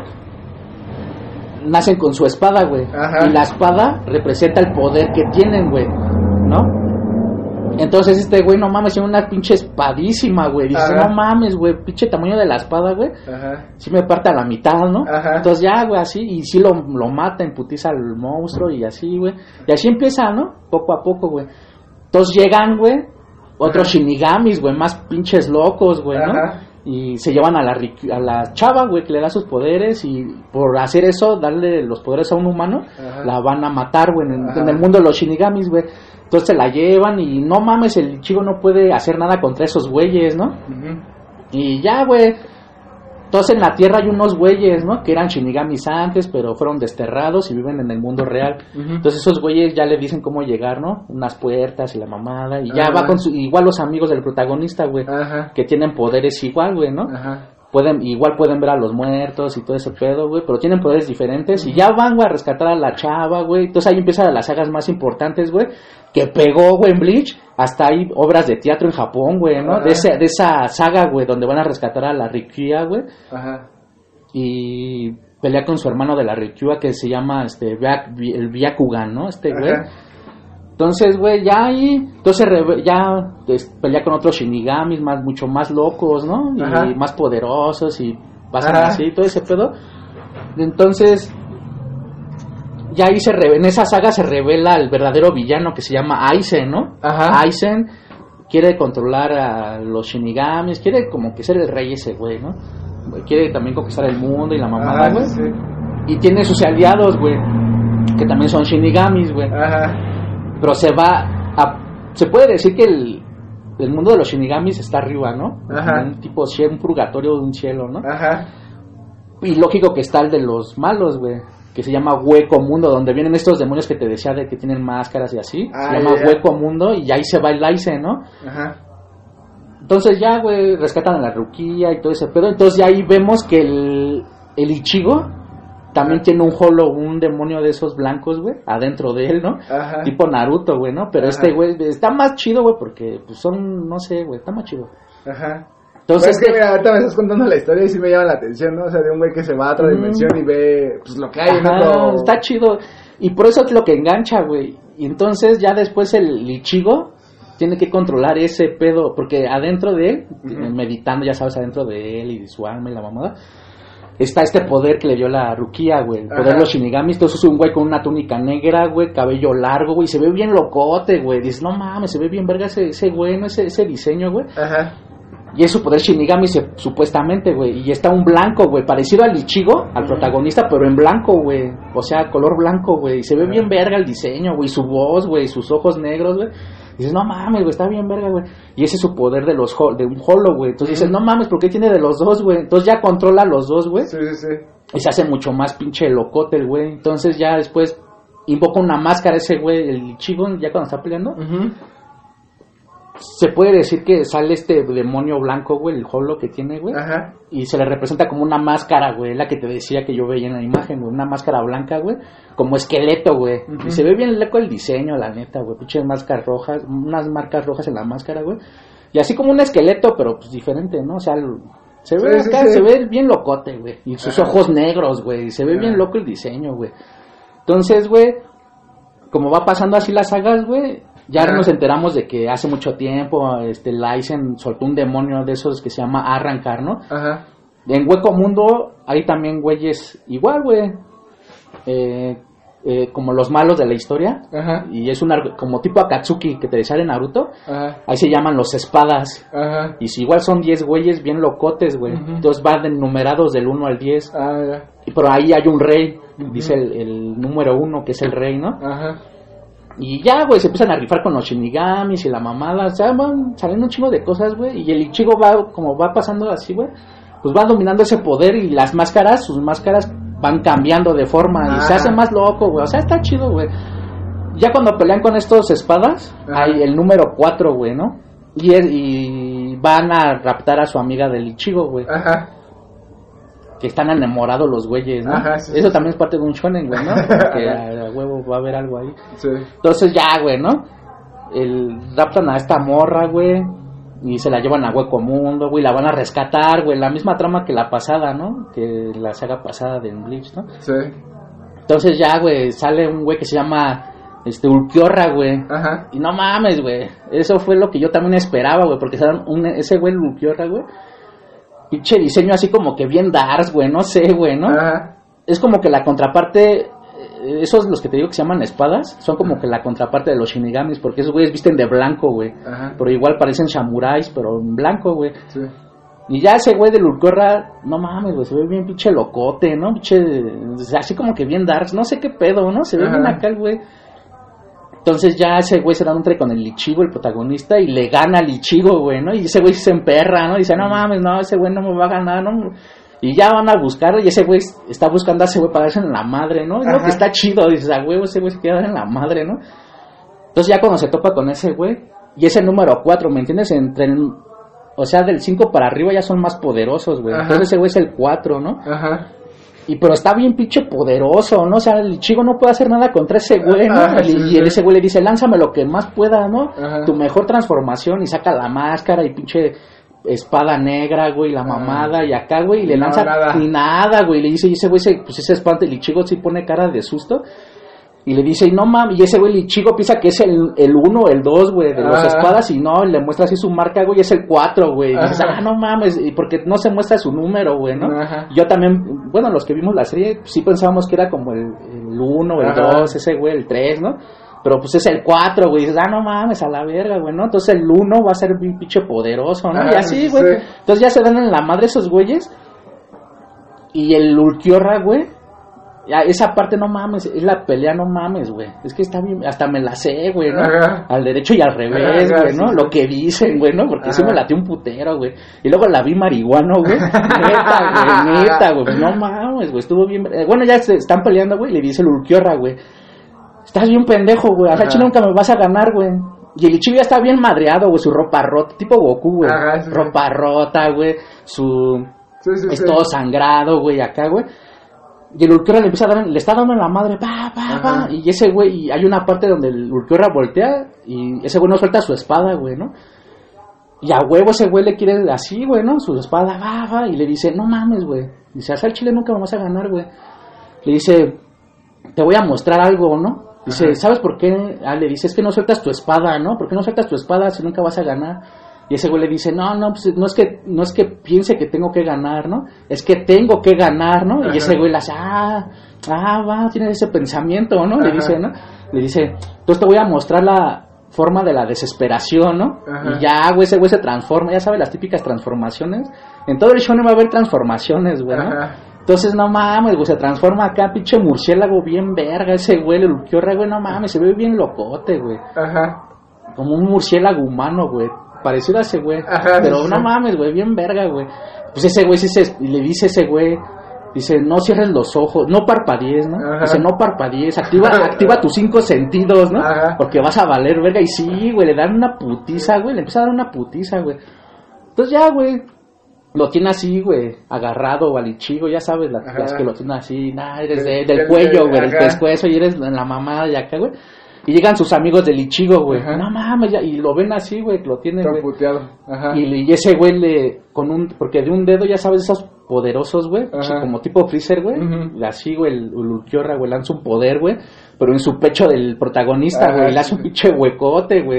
nacen con su espada, güey. Y la espada representa el poder que tienen, güey, ¿no? Entonces este güey, no mames, tiene una pinche espadísima, güey. Dice, Ajá. no mames, güey, pinche tamaño de la espada, güey. Ajá. Sí me parte a la mitad, ¿no? Ajá. Entonces ya, güey, así, y sí lo, lo mata, emputiza al monstruo y así, güey. Y así empieza, ¿no? Poco a poco, güey. Entonces llegan, güey, otros Ajá. Shinigamis, güey, más pinches locos, güey, ¿no? Ajá. Y se llevan a la, a la chava, güey, que le da sus poderes. Y por hacer eso, darle los poderes a un humano, Ajá. la van a matar, güey, en, en el mundo de los Shinigamis, güey. Entonces se la llevan y no mames, el chico no puede hacer nada contra esos güeyes, ¿no? Uh-huh. Y ya, güey. Entonces en la Tierra hay unos güeyes, ¿no? Que eran Shinigamis antes, pero fueron desterrados y viven en el mundo real. Uh-huh. Entonces esos güeyes ya le dicen cómo llegar, ¿no? Unas puertas y la mamada. Y ya uh-huh. va con su, igual los amigos del protagonista, güey. Uh-huh. Que tienen poderes igual, güey, ¿no? Uh-huh. Pueden, igual pueden ver a los muertos y todo ese pedo, güey, pero tienen poderes diferentes. Y ya van, güey, a rescatar a la chava, güey. Entonces ahí empiezan las sagas más importantes, güey, que pegó, güey, en Bleach. Hasta hay obras de teatro en Japón, güey, ¿no? De, ese, de esa saga, güey, donde van a rescatar a la Rikyua, güey. Ajá. Y pelea con su hermano de la Rikyua, que se llama, este, el Byakugan, ¿no? Este, güey. Entonces, güey, ya ahí, entonces ya pues, pelea con otros Shinigamis más, mucho más locos, ¿no? Y Ajá. más poderosos y pasan Ajá. así, todo ese pedo. Entonces, ya ahí se re, en esa saga se revela el verdadero villano que se llama Aizen, ¿no? Ajá. Aizen quiere controlar a los Shinigamis, quiere como que ser el rey ese güey, ¿no? Quiere también conquistar el mundo y la mamada, güey. Sí. Y tiene sus aliados, güey, que también son Shinigamis, güey. Ajá. Pero se va a... Se puede decir que el, el mundo de los Shinigamis está arriba, ¿no? Ajá. Un tipo, un purgatorio de un cielo, ¿no? Ajá. Y lógico que está el de los malos, güey, que se llama Hueco Mundo, donde vienen estos demonios que te decía de que tienen máscaras y así. Ah, se llama yeah. Hueco Mundo y ahí se va el Aizen, ¿no? Ajá. Entonces ya, güey, rescatan a la Rukia y todo ese pedo. Entonces ya ahí vemos que el, el Ichigo también tiene un holo, un demonio de esos blancos, güey, adentro de él, ¿no? Ajá. Tipo Naruto, güey, ¿no? Pero Ajá. este, güey, está más chido, güey, porque pues son, no sé, güey, está más chido. Ajá. Entonces, es que mira, ahorita me estás contando la historia y sí me llama la atención, ¿no? O sea, de un güey que se va a otra mm. dimensión y ve, pues, lo que hay, Ajá, ¿no? Lo... Está chido. Y por eso es lo que engancha, güey. Y entonces ya después el Ichigo tiene que controlar ese pedo, porque adentro de él, uh-huh. meditando, ya sabes, adentro de él y de su alma y la mamada, está este poder que le dio la Rukia, güey, el poder de los Shinigamis. Entonces es un güey con una túnica negra, güey, cabello largo, güey, se ve bien locote, güey. Dices, no mames, se ve bien verga ese, ese güey, ¿no? Ese, ese diseño, güey. Ajá. Y es su poder Shinigami, se, supuestamente, güey. Y está un blanco, güey, parecido al Ichigo, al uh-huh. protagonista, pero en blanco, güey. O sea, color blanco, güey. Y se ve uh-huh. bien verga el diseño, güey, su voz, güey, sus ojos negros, güey. Y dices, no mames, güey, está bien verga, güey. Y ese es su poder de los ho- de un holo, güey. Entonces dices, no mames, ¿por qué tiene de los dos, güey? Entonces ya controla los dos, güey. Sí, sí, sí. Y se hace mucho más pinche locote el güey. Entonces ya después invoca una máscara ese güey, el Ichigo, ya cuando está peleando. Uh-huh. Se puede decir que sale este demonio blanco, güey, el holo que tiene, güey. Ajá. Y se le representa como una máscara, güey, la que te decía que yo veía en la imagen, güey. Una máscara blanca, güey, como esqueleto, güey. Uh-huh. Y se ve bien loco el diseño, la neta, güey. Pinches máscaras rojas, unas marcas rojas en la máscara, güey. Y así como un esqueleto, pero pues diferente, ¿no? O sea, se ve sí, acá, sí, sí. se ve bien locote, güey. Y sus Ajá. ojos negros, güey. Se ve Ajá. bien loco el diseño, güey. Entonces, güey, como va pasando así las sagas, güey, ya Ajá. nos enteramos de que hace mucho tiempo este Lysen soltó un demonio de esos que se llama Arrancar, ¿no? Ajá. En Hueco Mundo hay también güeyes igual, güey. Eh, eh, como los malos de la historia. Ajá. Y es una como tipo Akatsuki que te decía de Naruto. Ajá. Ahí se llaman los espadas. Ajá. Y si igual son diez güeyes bien locotes, güey. Uh-huh. Entonces van numerados del uno al diez. Ah, ya. Y pero ahí hay un rey, uh-huh. dice el, el número uno que es el rey, ¿no? Ajá. Y ya, güey, se empiezan a rifar con los Shinigamis y la mamada, o sea, van saliendo un chingo de cosas, güey, y el Ichigo va, como va pasando así, güey, pues va dominando ese poder y las máscaras, sus máscaras van cambiando de forma ah. y se hace más loco, güey, o sea, está chido, güey. Ya cuando pelean con estos espadas, Ajá. hay el número cuatro, güey, ¿no? Y, es, y van a raptar a su amiga del Ichigo, güey. Ajá. Que están enamorados los güeyes, ¿no? Ajá, sí, Eso sí, también sí. es parte de un shonen, güey, ¿no? Porque a, a huevo va a haber algo ahí. Sí. Entonces ya, güey, ¿no? El, raptan a esta morra, güey, y se la llevan a Hueco Mundo, güey, la van a rescatar, güey, la misma trama que la pasada, ¿no? Que la saga pasada de Bleach, ¿no? Sí. Entonces ya, güey, sale un güey que se llama, este, Ulquiorra, güey. Ajá. Y no mames, güey, eso fue lo que yo también esperaba, güey, porque un, ese güey, Ulquiorra, güey, pinche diseño así como que bien darks, güey, no sé, güey, ¿no? Ajá. Es como que la contraparte, esos los que te digo que se llaman espadas, son como que la contraparte de los Shinigamis, porque esos güeyes visten de blanco, güey. Ajá. Pero igual parecen samuráis, pero en blanco, güey. Sí. Y ya ese güey de Ulquiorra, no mames, güey, se ve bien pinche locote, ¿no? Pinche, así como que bien darks, no sé qué pedo, ¿no? Se ve Ajá. bien acá el güey. Entonces ya ese güey se da un tre con el Ichigo, el protagonista, y le gana al Ichigo, güey, ¿no? Y ese güey se emperra, ¿no? Y dice, no mames, no, ese güey no me va a ganar, ¿no? Y ya van a buscarlo, y ese güey está buscando a ese güey para darse en la madre, ¿no? Es lo que está chido, dices, a huevo, ese güey se quiere dar en la madre, ¿no? Entonces ya cuando se topa con ese güey, y ese número cuatro, ¿me entiendes? Entre el, o sea, del cinco para arriba ya son más poderosos, güey. Entonces ese güey es el cuatro, ¿no? Ajá. Y pero está bien pinche poderoso, ¿no? O sea, el Ichigo no puede hacer nada contra ese güey, ¿no? Ajá, sí, y, sí. y ese güey le dice, lánzame lo que más pueda, ¿no? Ajá. Tu mejor transformación, y saca la máscara y pinche espada negra, güey, la mamada, y acá, güey, y le lanza nada. Ni nada, güey, le dice, y ese güey se, pues ese espanta, el Ichigo sí pone cara de susto, y le dice, y no mames, y ese güey, el Ichigo piensa que es el, el uno o el dos, güey, de las espadas, y no, le muestra así su marca, güey, es el cuatro, güey, y dices, ah, no mames, y porque no se muestra su número, güey, ¿no? Ajá. Yo también, bueno, los que vimos la serie, sí pensábamos que era como el, el uno, el dos, ese güey, el tres, ¿no? Pero pues es el cuatro, güey, y dices, ah, no mames, a la verga, güey, ¿no? Entonces el uno va a ser bien pinche poderoso, ¿no? Ah, y así, güey, sí. Entonces ya se dan en la madre esos güeyes, y el Ulquiorra, güey, ya, esa parte no mames, es la pelea, no mames, güey. Es que está bien, hasta me la sé, güey, ¿no? Ajá. Al derecho y al revés, güey, ¿no? Sí, Lo que dicen, güey, ¿no? Porque sí me latió un putero, güey. Y luego la vi marihuano, güey. Neta, güey, neta, güey. No mames, güey, estuvo bien. Eh, bueno, ya se están peleando, güey, le dice el Ulquiorra, güey. Estás bien pendejo, güey. A Hachi nunca me vas a ganar, güey. Y el Ichigo ya está bien madreado, güey, su ropa rota, tipo Goku, güey. Ajá, sí, ropa rota, güey. Su... Sí, sí, es sí. todo sangrado, güey, acá, güey. Y el Ulquiorra le empieza a dar, le está dando en la madre, pa, pa, pa, y ese güey, y hay una parte donde el Ulquiorra voltea, y ese güey no suelta su espada, güey, ¿no? Y a huevo ese güey le quiere así, güey, ¿no? Su espada, va, va, y le dice, no mames, güey. Dice, hasta el chile nunca me vas a ganar, güey. Le dice, te voy a mostrar algo, ¿no? Dice, ajá. ¿Sabes por qué? Ah, le dice, es que no sueltas tu espada, ¿no? ¿Por qué no sueltas tu espada si nunca vas a ganar? Y ese güey le dice, no, no, pues no es que no es que piense que tengo que ganar, ¿no? Es que tengo que ganar, ¿no? Ajá. Y ese güey le hace, ah, ah, va, tiene ese pensamiento, ¿no? Ajá. Le dice, ¿no? Le dice, entonces te voy a mostrar la forma de la desesperación, ¿no? Ajá. Y ya, güey, ese güey se transforma, ya sabes, las típicas transformaciones. En todo el show no va a haber transformaciones, güey, ¿no? Ajá. Entonces, no mames, güey, se transforma acá, pinche murciélago bien verga, ese güey, el Ulquiorra, güey, no mames, se ve bien locote, güey. Ajá. Como un murciélago humano, güey. Parecido a ese güey, ajá, pero sí, no mames, güey, bien verga, güey. Pues ese güey sí se, le dice ese güey, dice, no cierres los ojos, no parpadees, ¿no? Ajá. Dice, no parpadees, activa, activa tus cinco sentidos, ¿no? Ajá. Porque vas a valer, verga, y sí, güey, le dan una putiza, güey, le empieza a dar una putiza, güey. Entonces ya, güey, lo tiene así, güey, agarrado al Ichigo, ya sabes, la, las que lo tienen así, nah, eres de, del cuello, güey, del pescuezo, y eres en la mamada de acá, güey. Y llegan sus amigos del Ichigo, güey. Ajá. No mames, ya, y lo ven así, güey, que lo tienen, güey. Puteado. Ajá. Y, y ese güey le, con un, porque de un dedo, ya sabes, esos poderosos, güey, como tipo Freezer, güey. Uh-huh. Así, güey, el Ulquiorra, güey, lanza un poder, güey, pero en su pecho del protagonista, güey, le hace un pinche huecote, güey.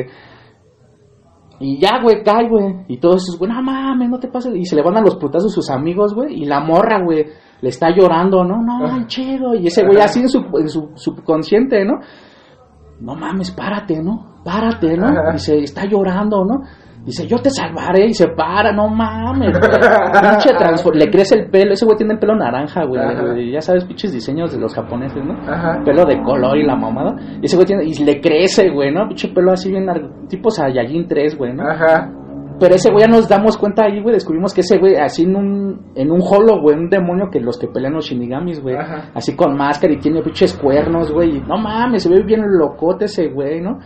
Y ya, güey, cae, güey. Y todos esos, güey, no mames, no te pases. Y se le van a los putazos sus amigos, güey. Y la morra, güey, le está llorando, ¿no? No, uh-huh. Chido. Y ese güey así en su, en su subconsciente, ¿no? No mames, párate, ¿no? Párate, ¿no? Ajá. Dice, está llorando, ¿no? Dice, yo te salvaré, y se para, no mames. Pinche transform... Le crece el pelo, ese güey tiene el pelo naranja, güey. Ya sabes, pinches diseños de los japoneses, ¿no? Ajá. Pelo de color y la mamada. Y ese güey tiene, y le crece, güey, ¿no? Pinche pelo así bien largo, tipo Saiyajin tres, güey, ¿no? Ajá. Pero ese güey ya nos damos cuenta ahí, güey, descubrimos que ese güey, así en un en un holo, güey, un demonio que los que pelean los shinigamis, güey, así con máscara y tiene pinches cuernos, güey, y no mames, se ve bien locote ese güey, ¿no?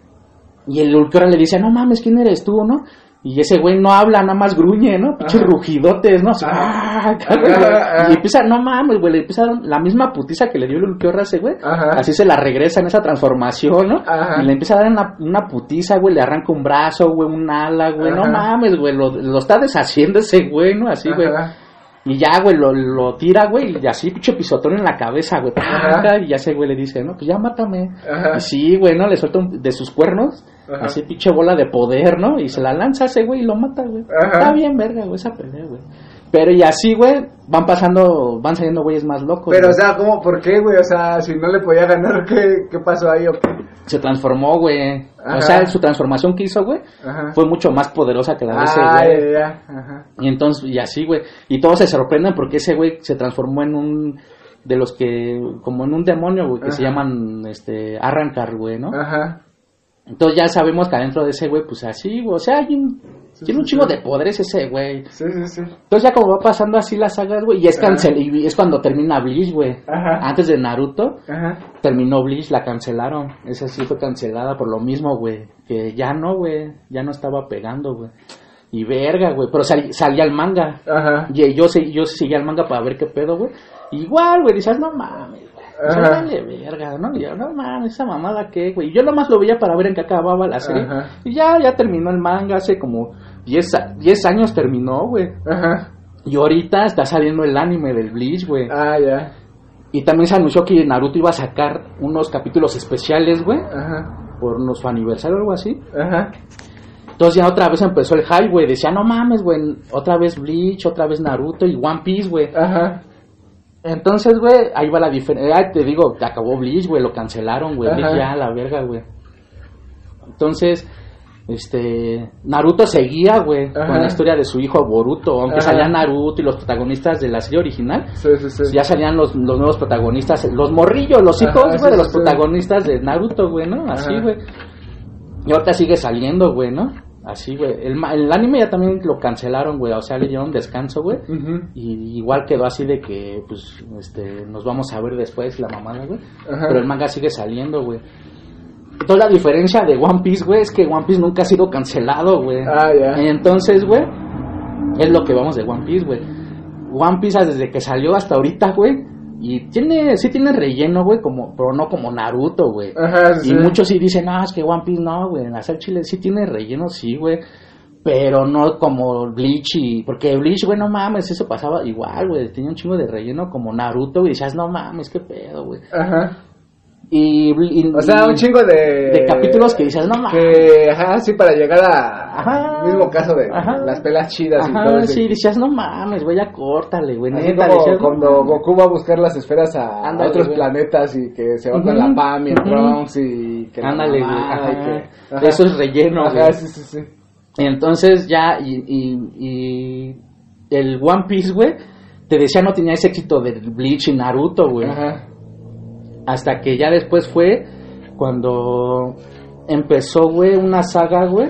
Y el Ulquiorra le dice, no mames, ¿quién eres tú, no? Y ese güey no habla, nada más gruñe, ¿no? Pinches rugidotes, ¿no? Así, ¡ah! Y empieza, no mames, güey, le empieza a dar la misma putiza que le dio el Ulquiorra a ese güey. Ajá. Así se la regresa en esa transformación, ¿no? Ajá. Y le empieza a dar una, una putiza, güey, le arranca un brazo, güey, un ala, güey. No mames, güey, lo, lo está deshaciendo ese güey, ¿no? Así, güey. Y ya, güey, lo, lo tira, güey, y así, pinche pisotón en la cabeza, güey. Y ya ese güey le dice, no, pues ya mátame. Ajá. Y sí, güey, ¿no? Le suelta un, de sus cuernos, ajá, así, pinche bola de poder, ¿no? Y se la lanza a ese güey y lo mata, güey. Está bien, verga, güey, esa pelea, güey. Pero y así, güey, van pasando, van saliendo güeyes más locos. Pero, güey. O sea, ¿cómo? ¿Por qué, güey? O sea, si no le podía ganar, ¿qué, qué pasó ahí o qué? Se transformó, güey. O sea, su transformación que hizo, güey, fue mucho más poderosa que la de ese ah, güey. Ya, ya. Ajá. Y entonces, y así, güey. Y todos se sorprenden porque ese güey se transformó en un, de los que, como en un demonio, güey, que ajá, se llaman, este, Arrancar, güey, ¿no? Ajá. Entonces ya sabemos que adentro de ese güey, pues así, güey, o sea, hay un, sí, tiene un chingo sí, de poderes ese güey. Sí, sí, sí. Entonces ya como va pasando así las sagas, güey, y es cancel, y es cuando termina Bleach, güey. Ajá. Antes de Naruto, ajá, terminó Bleach, la cancelaron. Esa sí fue cancelada por lo mismo, güey, que ya no, güey, ya no estaba pegando, güey. Y verga, güey, pero sal, salía el manga. Ajá. Y yo, yo seguía el manga para ver qué pedo, güey. Igual, güey, dices, no mames. Pues dale verga, ¿no? Y yo, no mames, esa mamada qué, güey. Yo nomás lo veía para ver en qué acababa la serie. Ajá. Y ya, ya terminó el manga, hace como diez años terminó, güey. Ajá. Y ahorita está saliendo el anime del Bleach, güey. Ah, ya. Y también se anunció que Naruto iba a sacar unos capítulos especiales, güey. Ajá. Por unos aniversario o algo así. Ajá. Entonces ya otra vez empezó el hype, güey. Decía, no mames, güey, otra vez Bleach, otra vez Naruto y One Piece, güey. Ajá. Entonces, güey, ahí va la diferencia. Ah, te digo, acabó Bleach, güey, lo cancelaron, güey. Bleach ya, la verga, güey. Entonces, este, Naruto seguía, güey, con la historia de su hijo Boruto. Aunque ajá, salía Naruto y los protagonistas de la serie original, sí, sí, sí, ya salían los, los nuevos protagonistas, los morrillos, los hijos, güey, sí, de los sí, protagonistas de Naruto, güey, ¿no? Así, güey. Y ahorita sigue saliendo, güey, ¿no? Así, güey. El, el anime ya también lo cancelaron, güey. O sea, le dieron descanso, güey. Uh-huh. Y igual quedó así de que, pues, este, nos vamos a ver después la mamada, güey. Uh-huh. Pero el manga sigue saliendo, güey. Toda la diferencia de One Piece, güey, es que One Piece nunca ha sido cancelado, güey. Ah, ya. Yeah. Entonces, güey, es lo que vamos de One Piece, güey. One Piece desde que salió hasta ahorita, güey, Y tiene, sí tiene relleno, güey, como, pero no como Naruto, güey. Ajá, sí. Y muchos sí dicen, no, es que One Piece no, güey, en hacer chile sí tiene relleno, sí, güey. Pero no como Bleach y... Porque Bleach, güey, no mames, eso pasaba igual, güey. Tenía un chingo de relleno como Naruto, güey. Y decías, no mames, qué pedo, güey. Ajá. Y, y... O sea, un chingo de... De capítulos que dices, no mames. Que, ajá, sí, para llegar a... Ajá. Mismo caso de Ajá. las pelas chidas Ajá, y todo eso. sí, decías, no mames, güey, ya córtale, güey. Así Neta, como decías, cuando no, Goku va a buscar las esferas a, Ándale, a otros güey. planetas y que se va con Ujú, la Pam y el ujú. Trunks y que la Ándale, güey. mamada Ajá. y que... Ajá. Eso es relleno, Ajá, güey. sí, sí, sí. Y entonces ya, y, y, y el One Piece, güey, te decía no tenía ese éxito de Bleach y Naruto, güey. Ajá. Hasta que ya después fue cuando empezó, güey, una saga, güey,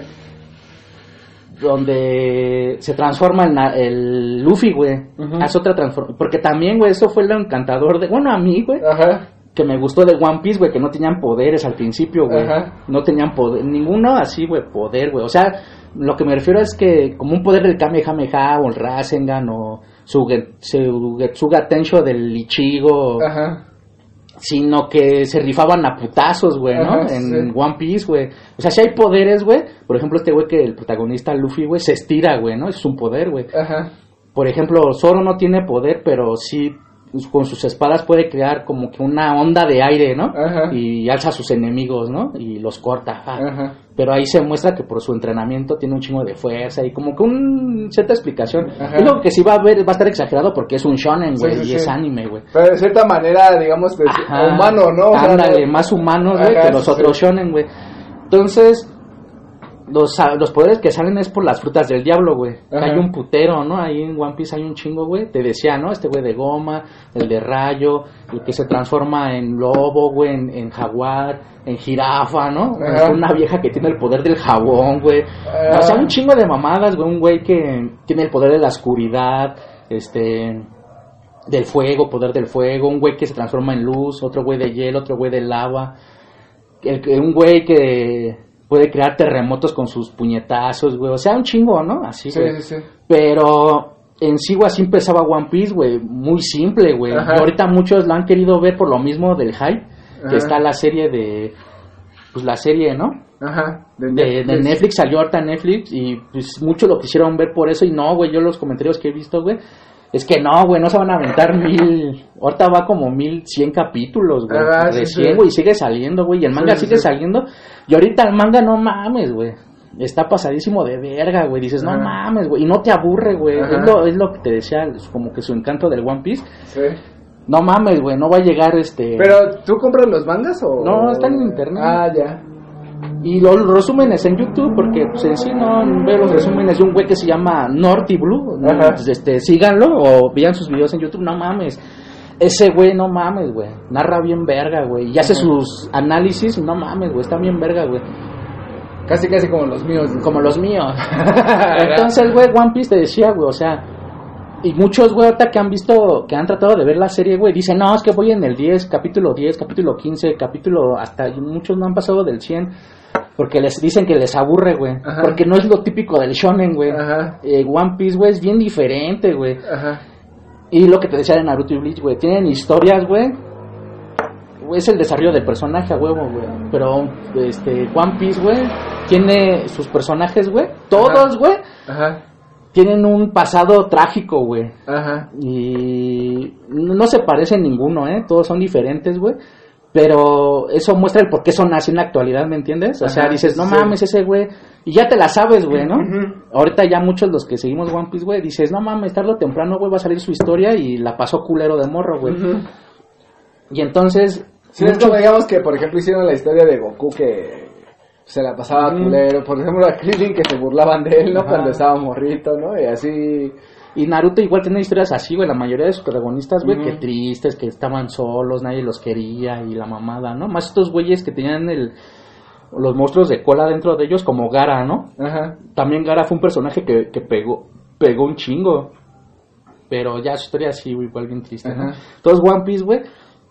donde se transforma el, na- el Luffy, güey. Ujú. Hace otra transformación. Porque también, güey, eso fue lo encantador de... Bueno, a mí, güey, Ajá. que me gustó de One Piece, güey, que no tenían poderes al principio, güey. Ajá. No tenían poder, ninguno así, güey, poder, güey. O sea, lo que me refiero es que como un poder del Kamehameha o el Rasengan o Suge- Sugetsuga Tensho del Ichigo, Ajá. sino que se rifaban a putazos, güey, ¿no? Ajá, En sí. One Piece, güey. O sea, si hay poderes, güey. Por ejemplo, este güey que el protagonista Luffy, güey, se estira, güey, ¿no? Es un poder, güey. Ajá. Por ejemplo, Zoro no tiene poder, pero sí pues, con sus espadas puede crear como que una onda de aire, ¿no? Ajá. Y alza a sus enemigos, ¿no? Y los corta. Ah. Ajá. Pero ahí se muestra que por su entrenamiento tiene un chingo de fuerza y como que un cierta explicación. Ajá. Es lo que sí va a ver, va a estar exagerado porque es un shonen, güey, Sí, sí, y es sí. anime, güey. Pero de cierta manera, digamos, de Ajá. humano, ¿no? O sea, Ándale, no- más humanos, güey, Ajá, que los sí, otros sí. shonen, güey. Entonces, los, los poderes que salen es por las frutas del diablo, güey. Ajá. Hay un putero, ¿no? Ahí en One Piece hay un chingo, güey. Te decía, ¿no? Este güey de goma, el de rayo, el que se transforma en lobo, güey, en, en jaguar, en jirafa, ¿no? Ajá. Una vieja que tiene el poder del jabón, güey. Ajá. O sea, un chingo de mamadas, güey. Un güey que tiene el poder de la oscuridad, este... del fuego, poder del fuego, un güey que se transforma en luz, otro güey de hielo, otro güey de lava, el, un güey que puede crear terremotos con sus puñetazos, güey, o sea, un chingo, ¿no? Así, Sí, güey. sí, sí. Pero en sí, güey, así empezaba One Piece, güey, muy simple, güey. Ajá. Y ahorita muchos lo han querido ver por lo mismo del hype, Ajá. que está la serie de, pues la serie, ¿no? Ajá. De, de Netflix, salió ahorita Netflix y pues muchos lo quisieron ver por eso y no, güey, yo los comentarios que he visto, güey, es que no, güey, no se van a aventar mil, ahorita va como mil cien capítulos, güey, Ajá, sí, recién, sí. güey, y sigue saliendo, güey, y el manga Sí, sí, sigue sí. saliendo, y ahorita el manga no mames, güey, está pasadísimo de verga, güey, dices, no Ajá. mames, güey, y no te aburre, güey, Ajá. es lo, es lo que te decía, es como que su encanto del One Piece, Sí. no mames, güey, no va a llegar este... Pero, ¿tú compras los mangas o...? No, están en internet. Ah, ya. Y los resúmenes en YouTube, porque pues en sí no veo los resúmenes de un güey que se llama Norty Blue, ¿no? Ajá. Pues, este, síganlo o vean sus videos en YouTube, no mames. Ese güey, no mames, güey. Narra bien verga, güey. Y hace Ajá. sus análisis, no mames, güey. Está bien verga, güey. Casi, casi como los míos. Como los míos. Entonces, güey, One Piece te decía, güey, o sea... Y muchos, güey, ahorita que han visto, que han tratado de ver la serie, güey, dicen, no, es que voy en el diez, capítulo diez, capítulo quince, capítulo hasta... y muchos no han pasado del cien, porque les dicen que les aburre, güey. Ajá. Porque no es lo típico del shonen, güey. Ajá. Eh, One Piece, güey, es bien diferente, güey. Ajá. Y lo que te decía de Naruto y Bleach, güey, tienen historias, güey. Es el desarrollo del personaje a huevo, güey. Pero, este, One Piece, güey, tiene sus personajes, güey. Todos, Ajá. güey, Ajá. tienen un pasado trágico, güey. Ajá. Y no se parecen ninguno, ¿eh? Todos son diferentes, güey. Pero eso muestra el por qué son así en la actualidad, ¿me entiendes? O sea, Ajá, dices, no sí. mames, ese güey. Y ya te la sabes, güey, ¿no? Ujú. Ahorita ya muchos los que seguimos One Piece, güey, dices, no mames, tarde o temprano, güey, va a salir su historia y la pasó culero de morro, güey. Ujú. Y entonces... Sí, es muchos- como digamos que, por ejemplo, hicieron la historia de Goku que se la pasaba Ujú. culero. Por ejemplo, a Krillin que se burlaban de él, ¿no? Ajá. Cuando estaba morrito, ¿no? Y así... Y Naruto igual tiene historias así, güey, la mayoría de sus protagonistas, güey, Ujú. que tristes, que estaban solos, nadie los quería y la mamada, ¿no? Más estos güeyes que tenían el... los monstruos de cola dentro de ellos como Gaara, ¿no? Ajá. También Gaara fue un personaje que, que pegó, pegó un chingo. Pero ya su historia así, güey, igual bien triste, ¿no? Ajá. Entonces One Piece, güey,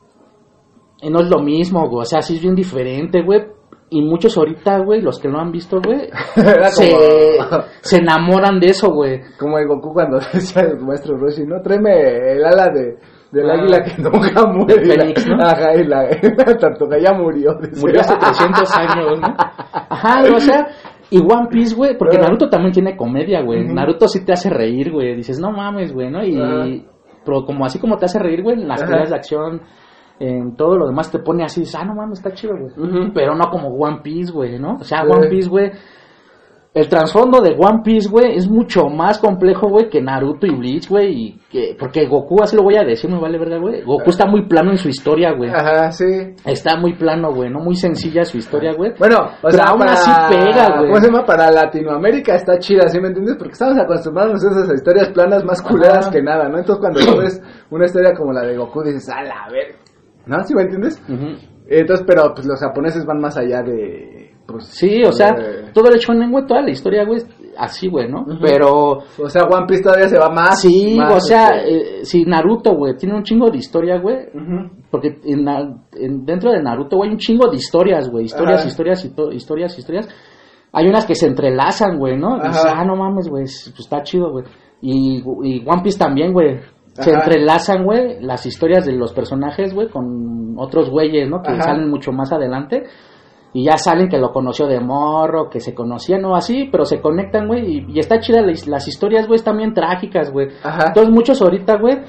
y no es lo mismo, güey, o sea, sí es bien diferente, güey. Y muchos ahorita, güey, los que lo han visto, güey, Era se, como... se enamoran de eso, güey. Como el Goku cuando decía el maestro Roshi, ¿no? Tráeme el ala de, Del ah, águila que nunca muere. Del Fénix, ¿no? Ajá, y la, la tortuga ya murió. Murió hace trescientos años, ¿no? Ajá, o sea, y One Piece, güey, porque Naruto también tiene comedia, güey. Uh-huh. Naruto sí te hace reír, güey. Dices, no mames, güey, ¿no? Y, uh-huh. pero como así como te hace reír, güey, en las uh-huh. peleas de acción, en todo lo demás te pone así, ah, no mames, está chido, güey. Uh-huh. Pero no como One Piece, güey, ¿no? O sea, uh-huh. One Piece, güey, el trasfondo de One Piece, güey, es mucho más complejo, güey, que Naruto y Bleach, güey, y que, porque Goku, así lo voy a decir, me vale verga, güey, Goku uh-huh. está muy plano en su historia, güey. Ajá, sí. Está muy plano, güey, no muy sencilla su historia, güey. Bueno, o pero sea, aún para... así pega, güey. ¿Cómo se llama? Para Latinoamérica está chida, ¿sí me entiendes? Porque estamos acostumbrados a esas historias planas más culeras uh-huh. que nada, ¿no? Entonces cuando tú ves una historia como la de Goku, dices, a la verga, ¿no? ¿Sí me entiendes? Uh-huh. Entonces, pero pues los japoneses van más allá de... Pues, sí, o sea, de... todo el shonen, güey, toda la historia, güey, así, güey, ¿no? Uh-huh. Pero... O sea, One Piece todavía se va más. Sí, más, o sea, este... eh, si Naruto, güey, tiene un chingo de historia, güey, uh-huh. porque en, en, dentro de Naruto, güey, hay un chingo de historias, güey, historias, uh-huh. historias, historias, historias, historias. Hay unas que se entrelazan, güey, ¿no? Uh-huh. Dices, ah, no mames, güey, pues está chido, güey. Y, y One Piece también, güey. Se Ajá. entrelazan, güey, las historias de los personajes, güey, con otros güeyes, ¿no? Que Ajá. salen mucho más adelante. Y ya salen que lo conoció de morro, que se conocían, no así, pero se conectan, güey. Y, y está chida, las, las historias, güey, están bien trágicas, güey. Entonces muchos ahorita, güey,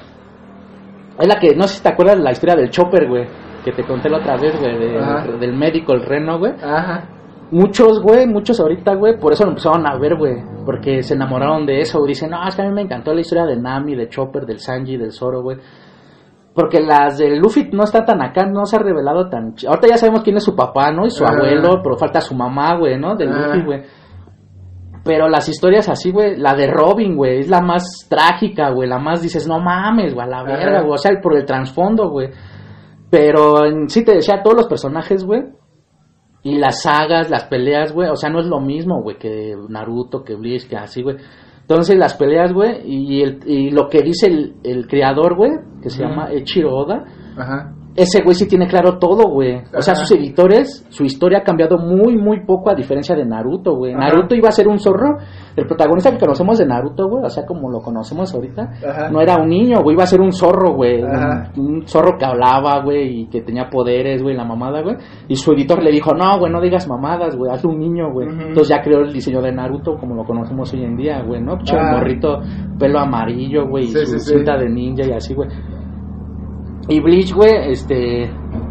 es la que, no sé si te acuerdas de la historia del Chopper, güey, que te conté la otra vez, güey, de, del médico, el reno, güey. Ajá. Muchos, güey, muchos ahorita, güey, por eso lo empezaron a ver, güey, porque se enamoraron de eso, dicen, no, es que a mí me encantó la historia de Nami, de Chopper, del Sanji, del Zoro, güey, porque las de Luffy no está tan acá, no se ha revelado tan, ch- ahorita ya sabemos quién es su papá, ¿no? Y su uh. abuelo, pero falta su mamá, güey, ¿no? De uh. Luffy, güey, pero las historias así, güey, la de Robin, güey, es la más trágica, güey, la más dices, no mames, güey, a la verga, güey, o sea, por el trasfondo, güey, pero en sí te decía, todos los personajes, güey, y las sagas, las peleas, güey, o sea, no es lo mismo, güey, que Naruto, que Bleach, que así, güey. Entonces, las peleas, güey, y, el, y lo que dice el, el creador, güey, que se uh-huh. llama Eiichiro Oda, Ajá. ese güey sí tiene claro todo, güey. O Ajá. sea, sus editores, su historia ha cambiado muy, muy poco a diferencia de Naruto, güey. Ajá. Naruto iba a ser un zorro, el protagonista que conocemos de Naruto, güey, o sea, como lo conocemos ahorita, Ajá. no era un niño, güey, iba a ser un zorro, güey. Un, un zorro que hablaba, güey, y que tenía poderes, güey, la mamada, güey. Y su editor le dijo, no, güey, no digas mamadas, güey, hazle un niño, güey. Uh-huh. Entonces ya creó el diseño de Naruto como lo conocemos hoy en día, güey, ¿no? Che, un morrito, pelo amarillo, güey, sí, y su sí, cinta sí. de ninja y así, güey. Y Bleach, güey, este...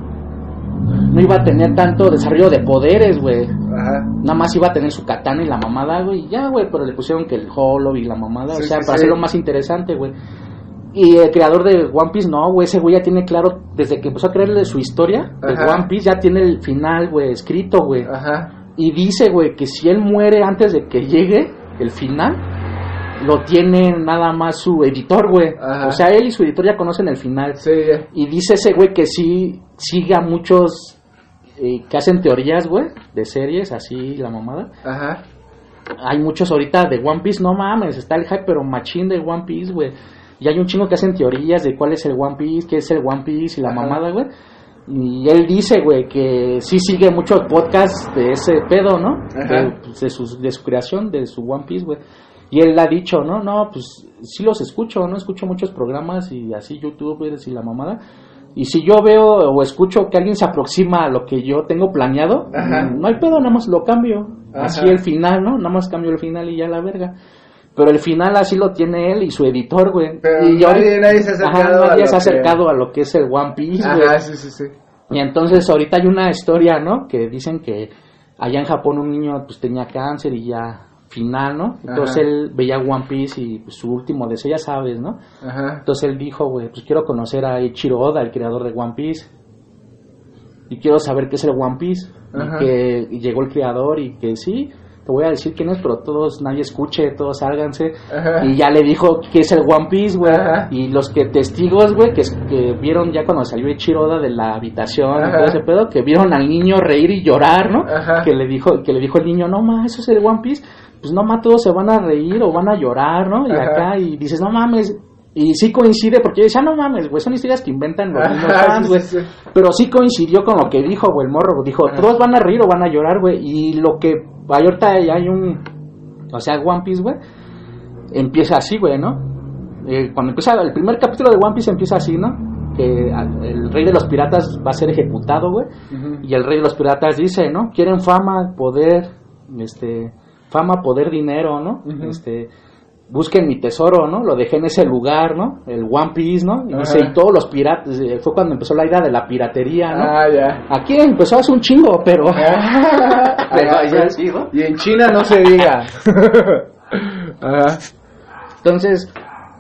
no iba a tener tanto desarrollo de poderes, güey. Ajá. Nada más iba a tener su katana y la mamada, güey. Y ya, güey, pero le pusieron que el holo y la mamada. Sí, o sea, sí, para sí. hacerlo más interesante, güey. Y el creador de One Piece, no, güey, ese güey ya tiene claro, desde que empezó a crearle su historia, de One Piece, ya tiene el final, güey, escrito, güey. Ajá. Y dice, güey, que si él muere antes de que llegue el final, lo tiene nada más su editor, güey. O sea, él y su editor ya conocen el final. Sí. Y dice ese güey que sí sigue a muchos eh, que hacen teorías, güey, de series, así, la mamada. Ajá. Hay muchos ahorita de One Piece, no mames, está el hype, pero machín de One Piece, güey. Y hay un chingo que hacen teorías de cuál es el One Piece, qué es el One Piece y la Ajá. mamada, güey. Y él dice, güey, que sí sigue muchos podcasts de ese pedo, ¿no? De, pues, de, su, de su creación, de su One Piece, güey. Y él ha dicho, no, no, pues sí los escucho, ¿no? Escucho muchos programas y así, youtubers y la mamada. Y si yo veo o escucho que alguien se aproxima a lo que yo tengo planeado, Ajá. no hay pedo, nada más lo cambio. Ajá. Así el final, ¿no? Nada más cambio el final y ya la verga. Pero el final así lo tiene él y su editor, güey. Pero y nadie, yo, nadie se ha acercado, ajá, nadie a, se ha acercado que... a lo que es el One Piece, güey. Ajá, sí, sí, sí. Y entonces ahorita hay una historia, ¿no? Que dicen que allá en Japón un niño pues tenía cáncer y ya final, ¿no? Entonces Ajá. él veía One Piece y pues, su último deseo, ya sabes, ¿no? Ajá. Entonces él dijo, güey, pues quiero conocer a Eiichiro Oda, el creador de One Piece. Y quiero saber qué es el One Piece. Ajá. Y que y llegó el creador y que sí, te voy a decir quién es, pero todos, nadie escuche, todos sálganse. Ajá. Y ya le dijo qué es el One Piece, güey. Y los que testigos, güey, que, que vieron ya cuando salió Eiichiro Oda de la habitación Ajá. y todo ese pedo, que vieron al niño reír y llorar, ¿no? Ajá. Que le dijo, que le dijo el niño, no ma, eso es el One Piece. Pues no ma, todos se van a reír o van a llorar, ¿no? Y Ajá. acá, y dices, no mames. Y sí coincide, porque yo decía, no mames, güey, son historias que inventan los mismos fans, güey. Sí, sí. Pero sí coincidió con lo que dijo, güey, el morro. Dijo, Ajá. todos van a reír o van a llorar, güey. Y lo que, ahorita ya hay un, o sea, One Piece, güey, empieza así, güey, ¿no? eh, cuando empieza el primer capítulo de One Piece empieza así, ¿no? Que el rey de los piratas va a ser ejecutado, güey. Uh-huh. Y el rey de los piratas dice, ¿no? Quieren fama, poder, este, fama, poder, dinero, ¿no? Uh-huh. Este, busquen mi tesoro, ¿no? Lo dejé en ese lugar, ¿no? El One Piece, ¿no? Y, dice, y todos los piratas, fue cuando empezó la idea de la piratería, ¿no? Ah, ya. Aquí empezó hace un chingo, pero... pero ah, ya sí, ¿no? Y en China no se diga. Ajá. Entonces...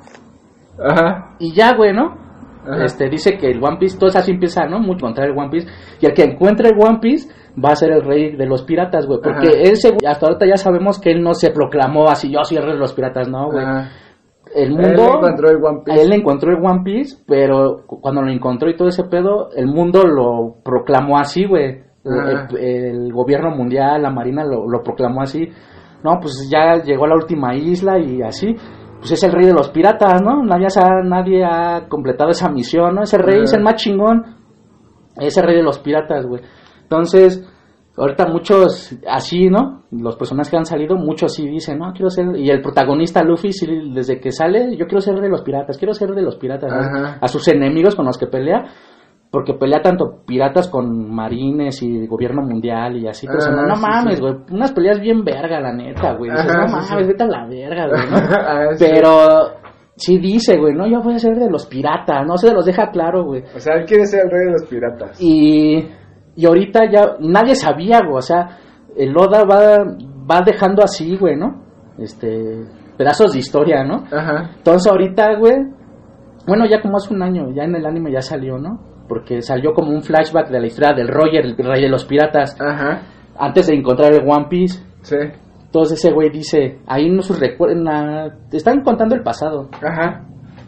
Ajá. Y ya, güey, ¿no? Ajá. Este, dice que el One Piece, todo así empieza, ¿no? Mucho contra el One Piece. Y el que encuentre el One Piece va a ser el rey de los piratas, güey. Porque Ajá. él, se, hasta ahorita ya sabemos que él no se proclamó así, yo soy el rey de los piratas, no, güey. El mundo... Él encontró el One Piece. Él encontró el One Piece, pero cuando lo encontró y todo ese pedo, el mundo lo proclamó así, güey. El, el gobierno mundial, la marina lo, lo proclamó así. No, pues ya llegó a la última isla y así... Pues es el rey de los piratas, ¿no? Nadie, nadie ha completado esa misión, ¿no? Ese rey uh-huh. es el más chingón. Es el rey de los piratas, güey. Entonces, ahorita muchos así, ¿no? Los personajes que han salido, muchos sí dicen, no, quiero ser... Y el protagonista Luffy, sí, desde que sale, yo quiero ser de los piratas, quiero ser de los piratas, ¿no? Uh-huh. A sus enemigos con los que pelea. Porque pelea tanto piratas con marines y gobierno mundial y así. Pues, ah, no, no sí, mames, güey. Sí. Unas peleas bien verga, la neta, güey. Dices, no mames, sí, sí. vete a la verga, güey, ¿no? ah, Pero sí dice, güey, no, yo voy a ser de los piratas. No se los deja claro, güey. O sea, él quiere ser el rey de los piratas. Y, y ahorita ya nadie sabía, güey. O sea, el Oda va, va dejando así, güey, ¿no? Este, pedazos de historia, ¿no? Ajá. Entonces ahorita, güey, bueno, ya como hace un año, ya en el anime ya salió, ¿no? Porque salió como un flashback de la historia del Roger, el rey de los piratas. Ajá. Antes de encontrar el One Piece. Sí. Entonces ese güey dice, ahí no sus recuerdos, te están contando el pasado. Ajá.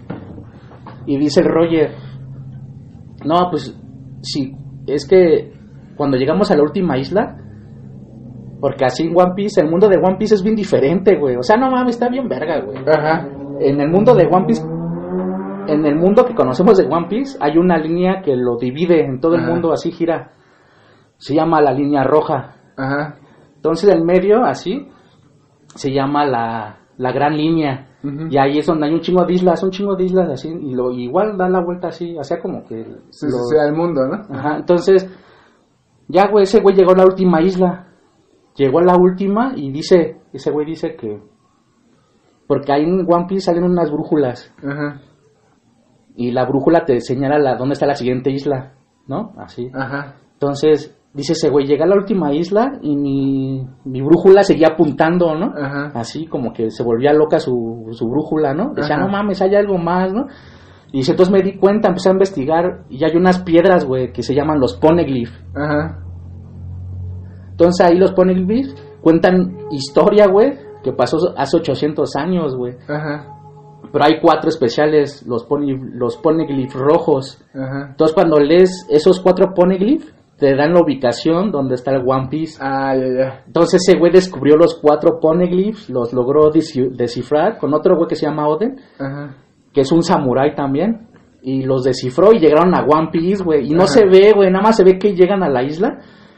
Y dice el Roger, no, pues, sí, es que cuando llegamos a la última isla, porque así en One Piece, el mundo de One Piece es bien diferente, güey. O sea, no mames, está bien verga, güey. Ajá. En el mundo de One Piece... En el mundo que conocemos de One Piece hay una línea que lo divide en todo Ajá. el mundo, así gira. Se llama la línea roja. Ajá. Entonces en medio, así, se llama la, la gran línea. Uh-huh. Y ahí es donde hay un chingo de islas, un chingo de islas así, y lo igual da la vuelta así, o sea como que... Sí, lo... sea el mundo, ¿no? Ajá, entonces, ya güey, ese güey llegó a la última isla. Llegó a la última y dice, ese güey dice que... Porque ahí en One Piece salen unas brújulas. Ajá. Y la brújula te señala la, dónde está la siguiente isla, ¿no? Así. Ajá. Entonces, dice ese güey, llegué a la última isla y mi, mi brújula seguía apuntando, ¿no? Ajá. Así como que se volvía loca su, su brújula, ¿no? Decía, Ajá. no mames, hay algo más, ¿no? Y dice, entonces me di cuenta, empecé a investigar y hay unas piedras, güey, que se llaman los poneglyph. Ajá. Entonces ahí los poneglyph cuentan historia, güey, que pasó hace ochocientos años, güey. Ajá. Pero hay cuatro especiales, los pone, los poneglyph rojos. Ajá. Entonces cuando lees esos cuatro poneglyph, te dan la ubicación donde está el One Piece. Ah, ya, ya. Entonces ese güey descubrió los cuatro poneglyphs, los logró descifrar con otro güey que se llama Oden, Ajá. que es un samurái también, y los descifró y llegaron a One Piece, güey. Y no Ajá. se ve, güey, nada más se ve que llegan a la isla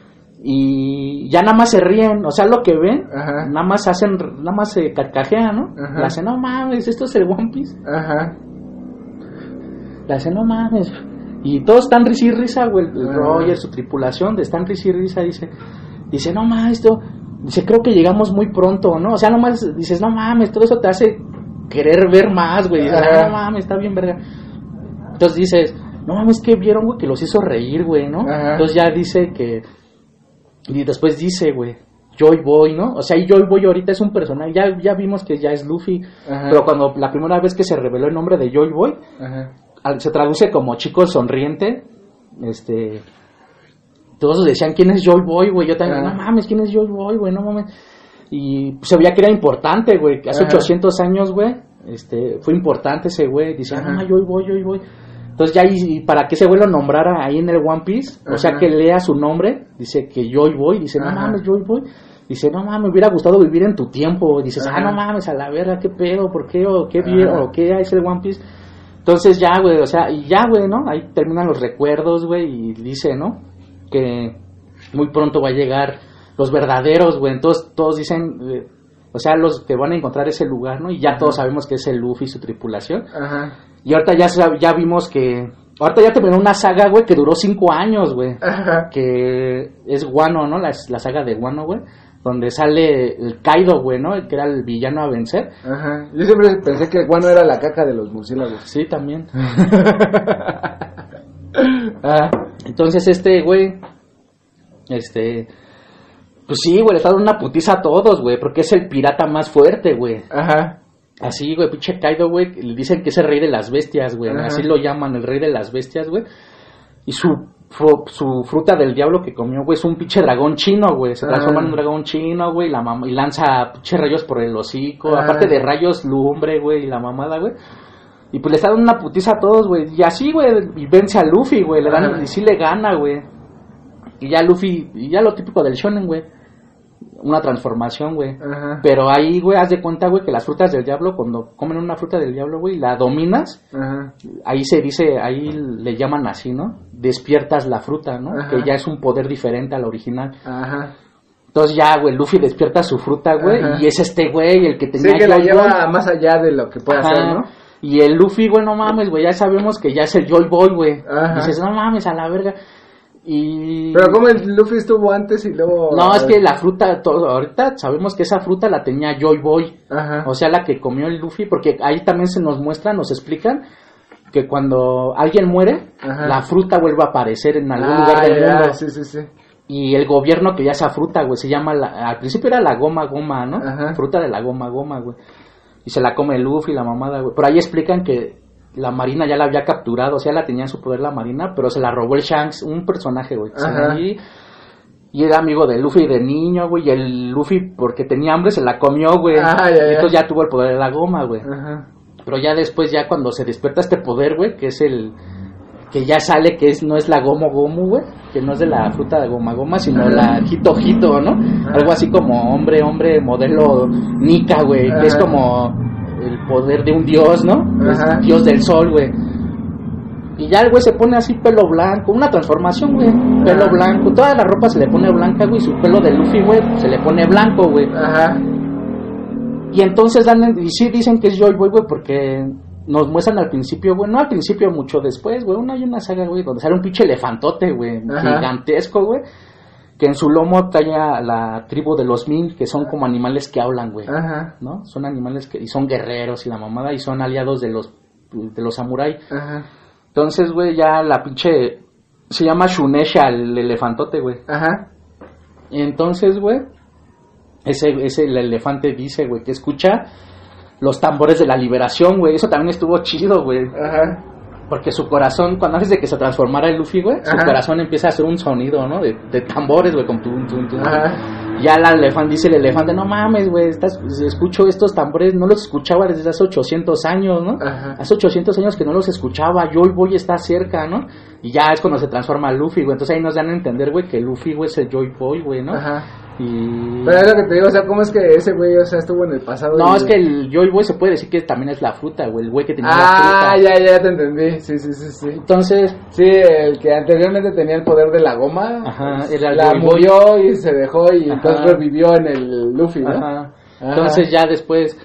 y ya nada más se ríen, o sea, lo que ven, Ajá. nada más hacen, nada más se carcajean, ¿no? Ajá. Le hacen, no mames, esto es el One Piece. Ajá. Le hacen, no mames. Y todos están risa y risa, güey. El Ajá. Roger, su tripulación, de están risa y risa, dice, dice, no mames, esto, dice, creo que llegamos muy pronto, ¿no? O sea, nomás dices, no mames, todo eso te hace querer ver más, güey. Dices, ah, no mames, está bien, verga. Entonces dices, no mames, ¿qué vieron, güey? Que los hizo reír, güey, ¿no? Ajá. Entonces ya dice que, y después dice, güey, Joy Boy, ¿no? O sea, y Joy Boy ahorita es un personaje, ya, ya vimos que ya es Luffy, Ajá. pero cuando la primera vez que se reveló el nombre de Joy Boy, Ajá. se traduce como chico sonriente, este, todos decían, ¿quién es Joy Boy, güey? Yo también, Ajá. no mames, ¿quién es Joy Boy, güey? No mames. Y pues, se veía que era importante, güey, que hace Ajá. ochocientos años, güey, este, fue importante ese güey, decía, no, Joy Boy, Joy Boy. Entonces ya, y, y para que ese güey lo nombrara ahí en el One Piece, Ajá. o sea, que lea su nombre, dice que Joy Boy, dice, no Ajá. mames, Joy Boy. Dice, no mames, me hubiera gustado vivir en tu tiempo. Dices, Ajá. ah, no mames, a la verga, qué pedo, por qué, o qué bien, o qué es el One Piece. Entonces ya, güey, o sea, y ya, güey, ¿no? Ahí terminan los recuerdos, güey, y dice, ¿no? Que muy pronto va a llegar los verdaderos, güey. Entonces todos dicen, eh, O sea, los que van a encontrar ese lugar, ¿no? Y ya Ajá. todos sabemos que es el Luffy y su tripulación. Ajá. Y ahorita ya, ya vimos que... Ahorita ya terminó una saga, güey, que duró cinco años, güey. Ajá. Que es Wano, ¿no? La, la saga de Wano, güey. Donde sale el Kaido, güey, ¿no? El que era el villano a vencer. Ajá. Yo siempre pensé que el Wano era la caca de los murciélagos. Sí, también. ah, entonces este, güey... Este... Pues sí, güey, le está dando una putiza a todos, güey, porque es el pirata más fuerte, güey. Ajá. Así, güey, pinche Kaido, güey, le dicen que es el rey de las bestias, güey. Así lo llaman, el rey de las bestias, güey. Y su, su fruta del diablo que comió, güey, es un pinche dragón chino, güey. Se transforma en un dragón chino, güey, la mam- y lanza pinche rayos por el hocico. Ajá. Aparte de rayos, lumbre, güey, y la mamada, güey. Y pues le está dando una putiza a todos, güey. Y así, güey, y vence a Luffy, güey, le dan, Ajá. y sí le gana, güey. Y ya Luffy, y ya lo típico del shonen, güey. Una transformación, güey. Pero ahí, güey, haz de cuenta, güey, que las frutas del diablo, cuando comen una fruta del diablo, güey, la dominas, Ajá. ahí se dice, ahí le llaman así, ¿no? Despiertas la fruta, ¿no? Ajá. Que ya es un poder diferente al original. Ajá. Entonces ya, güey, Luffy despierta su fruta, güey, Ajá. y es este güey el que tenía... Sí, que la lleva más allá de lo que puede Ajá. hacer, ¿no? Y el Luffy, güey, no mames, güey, ya sabemos que ya es el Joy Boy, güey. Dices, no mames, a la verga... Y... Pero como el Luffy estuvo antes y luego... No, es que la fruta, todo, ahorita sabemos que esa fruta la tenía Joy Boy. Ajá. O sea, la que comió el Luffy, porque ahí también se nos muestra, nos explican que cuando alguien muere, Ajá. la fruta vuelve a aparecer en algún ah, lugar del ya, mundo. Sí, sí, sí. Y el gobierno que ya esa fruta, güey, se llama, la, al principio era la goma goma, ¿no? Ajá. Fruta de la goma goma, güey. Y se la come el Luffy, la mamada, güey. Pero ahí explican que la marina ya la había capturado, o sea, la tenía en su poder la marina, pero se la robó el Shanks, un personaje, güey. Y, y era amigo de Luffy de niño, güey, y el Luffy, porque tenía hambre, se la comió, güey. Ah, ya, ya. Y entonces ya tuvo el poder de la goma, güey. Ajá. Pero ya después, ya cuando se despierta este poder, güey, que es el... que ya sale que es no es la gomo gomu, güey, que no es de la fruta de goma goma, sino Ajá. la hito hito, ¿no? Ajá. Algo así como hombre, hombre, modelo Nika, güey, que es como... el poder de un dios, ¿no? Es dios del sol, güey. Y ya el güey se pone así pelo blanco, una transformación, güey. Pelo blanco, toda la ropa se le pone blanca, güey, y su pelo de Luffy, güey, se le pone blanco, güey. Ajá. Y entonces dan, y sí dicen que es Joy Boy, güey, porque nos muestran al principio, güey, no al principio, mucho después, güey, una hay una saga, güey, donde sale un pinche elefantote, güey, gigantesco, güey. Que en su lomo trae la tribu de los Min, que son como animales que hablan, güey. Ajá. ¿No? Son animales que... y son guerreros y la mamada, y son aliados de los de los samurai. Ajá. Entonces, güey, ya la pinche... se llama Shunesha, el elefantote, güey. Ajá. Y entonces, güey, ese, ese el elefante dice, güey, que escucha los tambores de la liberación, güey. Eso también estuvo chido, güey. Ajá. Porque su corazón, cuando antes de que se transformara el Luffy, güey, su corazón empieza a hacer un sonido, ¿no? De, de tambores, güey, con tum, tum, tum. Ya el elefante, dice el elefante, no mames, güey, escucho estos tambores, no los escuchaba desde hace ochocientos años, ¿no? Ajá. Hace ochocientos años que no los escuchaba, Joy Boy está cerca, ¿no? Y ya es cuando se transforma Luffy, güey. Entonces ahí nos dan a entender, güey, que Luffy, güey, es el Joy Boy, güey, ¿no? Ajá. Y... pero es lo que te digo, o sea, ¿cómo es que ese güey, o sea, estuvo en el pasado? No, y... es que el Joy Boy se puede decir que también es la fruta, güey, el güey que tenía ah, la fruta. Ah, ya, ya te entendí, sí, sí, sí, sí. Entonces... sí, el que anteriormente tenía el poder de la goma, ajá, era el la Joy murió Boy. Y se dejó y ajá. entonces revivió en el Luffy, ¿no? Ajá. Ajá. Entonces ya después...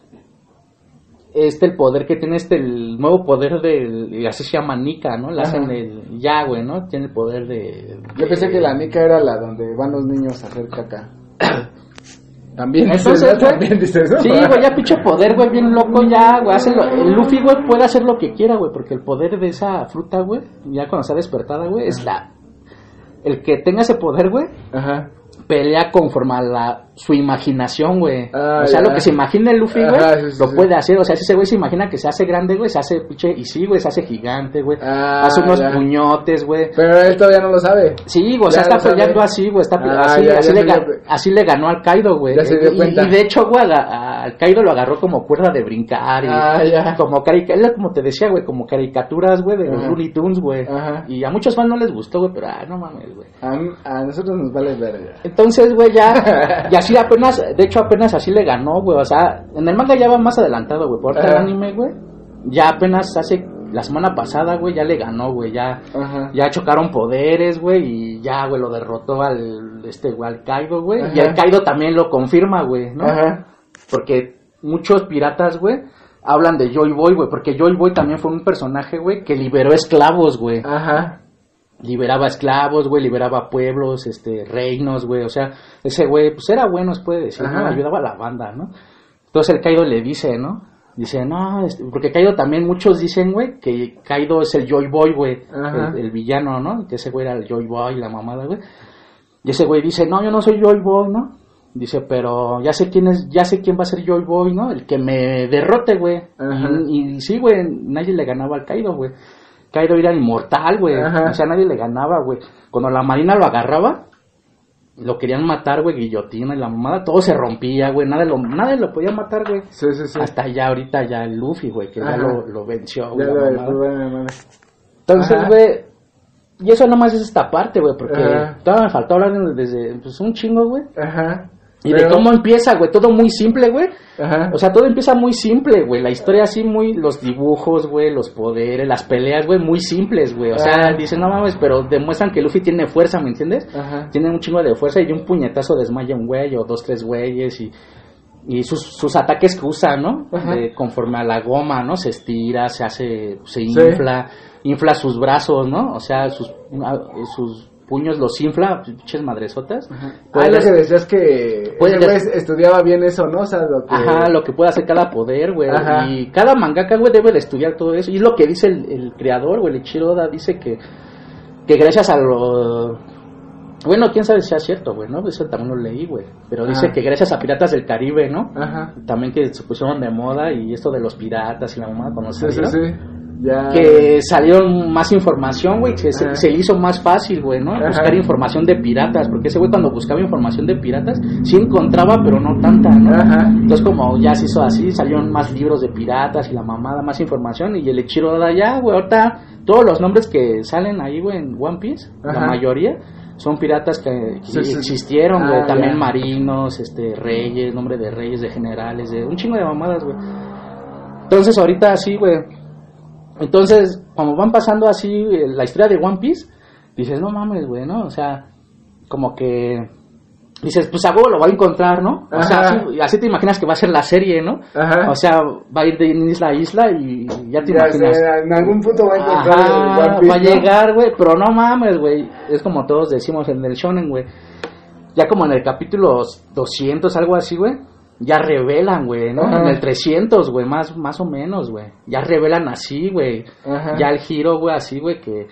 este el poder que tiene este el nuevo poder del, así se llama Nika, ¿no? La hacen el ya, güey, ¿no? Tiene el poder de, de yo pensé que la Nika era la donde van los niños a hacer caca. También entonces, dices, ¿no? También dices, ¿no? Sí, güey, ya pinche poder, güey, bien loco ya, güey, hace lo, el Luffy, güey, puede hacer lo que quiera, güey, porque el poder de esa fruta, güey, ya cuando está despertada, güey, es la el que tenga ese poder, güey. Ajá. Pelea conforme a la, su imaginación, güey. Ah, o sea, ya. Lo que se imagina el Luffy, güey, sí, sí, lo sí. puede hacer. O sea, si ese güey se imagina que se hace grande, güey, se hace pinche... y sí, güey, se hace gigante, güey. Ah, hace unos ya. puñotes, güey. Pero él todavía no lo sabe. Sí, güey, o sea, está peleando así, güey. Está ah, así, ya, así, ya le ga- así le ganó al Kaido, güey. Ya se dio cuenta. Y, y de hecho, güey, al Kaido lo agarró como cuerda de brincar. Y ah, ya. Como caricatura, como te decía, güey, como caricaturas, güey, de los Looney Tunes, güey. Y a muchos fans no les gustó, güey, pero, ah, no mames, güey. A, a nosotros nos vale ver. Entonces, güey, ya... y así apenas, de hecho apenas así le ganó, güey, o sea, en el manga ya va más adelantado, güey, por el anime, güey, ya apenas hace, la semana pasada, güey, ya le ganó, güey, ya, Ajá. ya chocaron poderes, güey, y ya, güey, lo derrotó al, este, güey, al Kaido, güey, y el Kaido también lo confirma, güey, ¿no? Ajá. porque muchos piratas, güey, hablan de Joy Boy, güey, porque Joy Boy también fue un personaje, güey, que liberó esclavos, güey. Ajá. Liberaba esclavos, güey, liberaba pueblos, este, reinos, güey, o sea, ese güey, pues era bueno, se puede decir, ¿no? Ayudaba a la banda, ¿no? Entonces el Kaido le dice, ¿no? Dice, no, este, porque Kaido también, muchos dicen, güey, que Kaido es el Joy Boy, güey, el, el villano, ¿no? Que ese güey era el Joy Boy, la mamada, güey. Y ese güey dice, no, yo no soy Joy Boy, ¿no? Dice, pero ya sé quién es, ya sé quién va a ser Joy Boy, ¿no? El que me derrote, güey. Y, y sí, güey, nadie le ganaba al Kaido, güey. Kaido era inmortal, güey. O sea, nadie le ganaba, güey. Cuando la marina lo agarraba, lo querían matar, güey, guillotina y la mamada, todo se rompía, güey. Nadie lo, nadie lo podía matar, güey. Sí, sí, sí. Hasta ya, ahorita ya el Luffy, güey, que Ajá. ya lo, lo venció, güey. Ya lo, lo, Entonces, güey, y eso nomás es esta parte, güey, porque Ajá. todavía me faltó hablar desde, pues, un chingo, güey. Ajá. Y Pero... de cómo empieza, güey, todo muy simple, güey. Ajá. O sea, todo empieza muy simple, güey. La historia así muy, los dibujos, güey, los poderes, las peleas, güey, muy simples, güey. O Ajá. sea, dicen, no mames, pero demuestran que Luffy tiene fuerza, ¿me entiendes? Ajá. Tiene un chingo de fuerza y un puñetazo desmaya un güey o dos, tres güeyes y... Y sus, sus ataques que usa, ¿no? De, conforme a la goma, ¿no? Se estira, se hace, se infla, sí. infla sus brazos, ¿no? O sea, sus, sus puños los infla, pinches madresotas. Ah, lo que decías que ese güey estudiaba bien eso, ¿no? O sea, lo que... Ajá, lo que puede hacer cada poder, güey. Y cada mangaka, güey, debe de estudiar todo eso. Y es lo que dice el, el creador, güey, el Eiichiro Oda, dice que, que gracias a lo... Bueno, quién sabe si sea cierto, güey, ¿no? Eso también lo leí, güey. Pero dice Ajá. que gracias a Piratas del Caribe, ¿no? Ajá. También que se pusieron de moda y esto de los piratas y la mamá, cuando sí, sí, sí. Ya. Que salieron más información, güey, que se, se le hizo más fácil, güey, ¿no? Ajá. Buscar información de piratas, porque ese güey cuando buscaba información de piratas, sí encontraba, pero no tanta, ¿no? Ajá. Entonces como ya se hizo así, salieron más libros de piratas y la mamada, más información, y el Eiichiro Oda ya, güey, ahorita todos los nombres que salen ahí, güey, en One Piece, Ajá. la mayoría... Son piratas que, que sí, sí. existieron, güey, ah, también ya. marinos, este, reyes, nombre de reyes, de generales, de un chingo de mamadas, güey. Entonces, ahorita así, güey. Entonces, cuando van pasando así la historia de One Piece, dices, no mames, güey, ¿no? O sea, como que... Dices, pues a huevo lo va a encontrar, ¿no? O Ajá. sea, así, así te imaginas que va a ser la serie, ¿no? Ajá. O sea, va a ir de isla a isla y ya te ya imaginas. Sé, en algún punto va a encontrar Ajá, el One Piece, va a llegar, güey, pero no mames, güey. Es como todos decimos en el shonen, güey. Ya como en el capítulo doscientos, algo así, güey. Ya revelan, güey, ¿no? Ajá. En el trescientos, güey, más, más o menos, güey. Ya revelan así, güey. Ya el giro, güey, así, güey, que...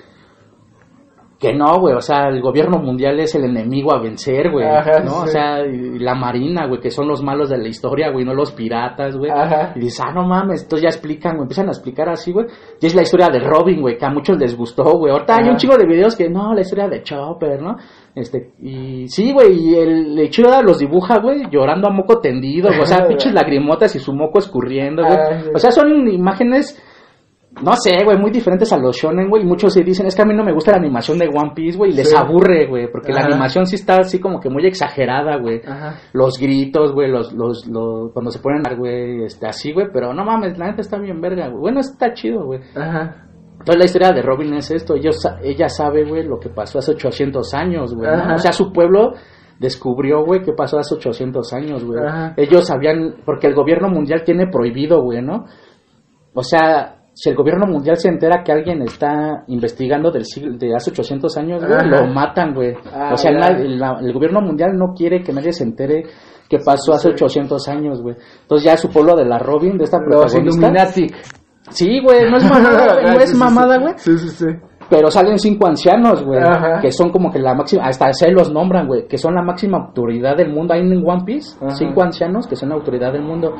Que no, güey, o sea, el gobierno mundial es el enemigo a vencer, güey, ¿no? Sí. O sea, y la marina, güey, que son los malos de la historia, güey, no los piratas, güey. Y dices, ah, no mames, entonces ya explican, güey, empiezan a explicar así, güey. Y es la historia de Robin, güey, que a muchos les gustó, güey. Ahorita Ajá. hay un chico de videos que, no, la historia de Chopper, ¿no? Este, y sí, güey, y el Eiichiro Oda los dibuja, güey, llorando a moco tendido, güey, o sea, pinches lagrimotas y su moco escurriendo, güey. Ajá. O sea, son imágenes... No sé, güey, muy diferentes a los shonen, güey, y muchos se dicen, es que a mí no me gusta la animación de One Piece, güey, y les sí. aburre, güey, porque Ajá. la animación sí está así como que muy exagerada, güey, los gritos, güey, los, los, los, cuando se ponen, güey, este, así, güey, pero no mames, la neta está bien verga, güey, bueno, está chido, güey. Ajá. Entonces la historia de Robin es esto, ellos, ella sabe, güey, lo que pasó hace ochocientos años, güey, ¿no? O sea, su pueblo descubrió, güey, qué pasó hace ochocientos años, güey, ellos sabían, porque el gobierno mundial tiene prohibido, güey, ¿no? O sea... Si el gobierno mundial se entera que alguien está investigando del siglo, de hace ochocientos años, güey, lo matan, güey. Ah, o sea, la, la, el gobierno mundial no quiere que nadie se entere qué pasó hace sí. ochocientos años, güey. Entonces ya su pueblo de la Robin, de esta protagonista... Los Illuminati. Sí, güey, no es mamada, güey, no es mamada, güey. Sí, sí, sí. Pero salen cinco ancianos, güey, que son como que la máxima, hasta se los nombran, güey, que son la máxima autoridad del mundo. Hay en One Piece, Ajá. cinco ancianos que son la autoridad del mundo.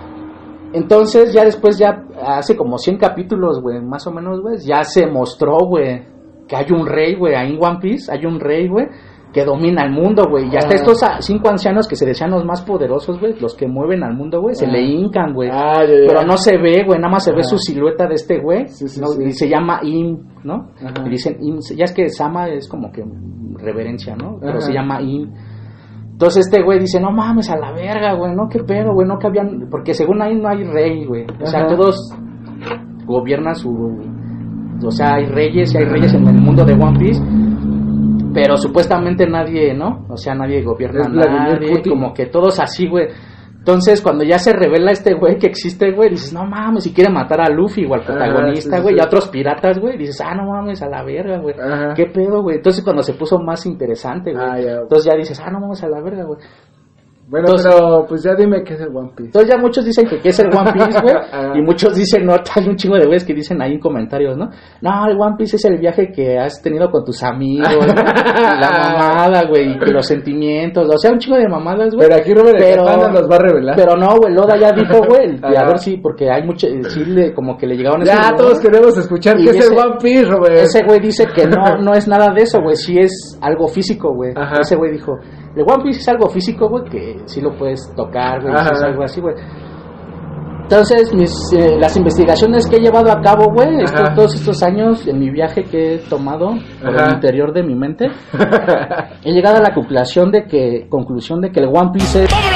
Entonces, ya después, ya hace como cien capítulos, güey, más o menos, güey, ya se mostró, güey, que hay un rey, güey, ahí en One Piece, hay un rey, güey, que domina el mundo, güey, y hasta ah. estos cinco ancianos que se decían los más poderosos, güey, los que mueven al mundo, güey, se ah. le hincan, güey, ah, yeah, yeah. pero no se ve, güey, nada más se ah. ve su silueta de este güey, sí, sí, ¿no? sí. y se llama Im, ¿no? Ajá. Y dicen Im, ya es que Sama es como que reverencia, ¿no? Pero Ajá. se llama Im. Entonces este güey dice, no mames, a la verga, güey, no, qué pedo, güey, no que habían... Porque según ahí no hay rey, güey. O sea, Ajá. todos gobiernan su... O sea, hay reyes y hay reyes en el mundo de One Piece. Pero supuestamente nadie, ¿no? O sea, nadie gobierna a nadie. Putin. Como que todos así, güey. Entonces, cuando ya se revela este güey que existe, güey, dices, no mames, si quiere matar a Luffy o al protagonista, güey, sí, sí, sí. y a otros piratas, güey, dices, ah, no mames, a la verga, güey, qué pedo, güey. Entonces, cuando se puso más interesante, güey, ah, ya, entonces ya dices, ah, no mames, a la verga, güey. Bueno, entonces, pero pues ya dime qué es el One Piece. Entonces ya muchos dicen que qué es el One Piece, güey, y muchos dicen, no, hay un chingo de güeyes que dicen ahí en comentarios, ¿no? No, el One Piece es el viaje que has tenido con tus amigos, ¿no? Y la mamada, güey, y los sentimientos, o sea, un chingo de mamadas, güey. Pero aquí Robert pero, nos va a revelar. Pero no, güey, Loda ya dijo, güey, a ver si, porque hay mucho, sí, le, como que le llegaron ya, ese, todos güey, queremos escuchar qué es el One Piece, Robert. Ese güey dice que no, no es nada de eso, güey, sí es algo físico, güey. Ese güey dijo, el One Piece es algo físico, güey, que sí lo puedes tocar, güey, es algo así, güey. Entonces, mis, eh, las investigaciones que he llevado a cabo, güey, estos, todos estos años en mi viaje que he tomado por el interior de mi mente, he llegado a la conclusión de que, conclusión de que el One Piece es...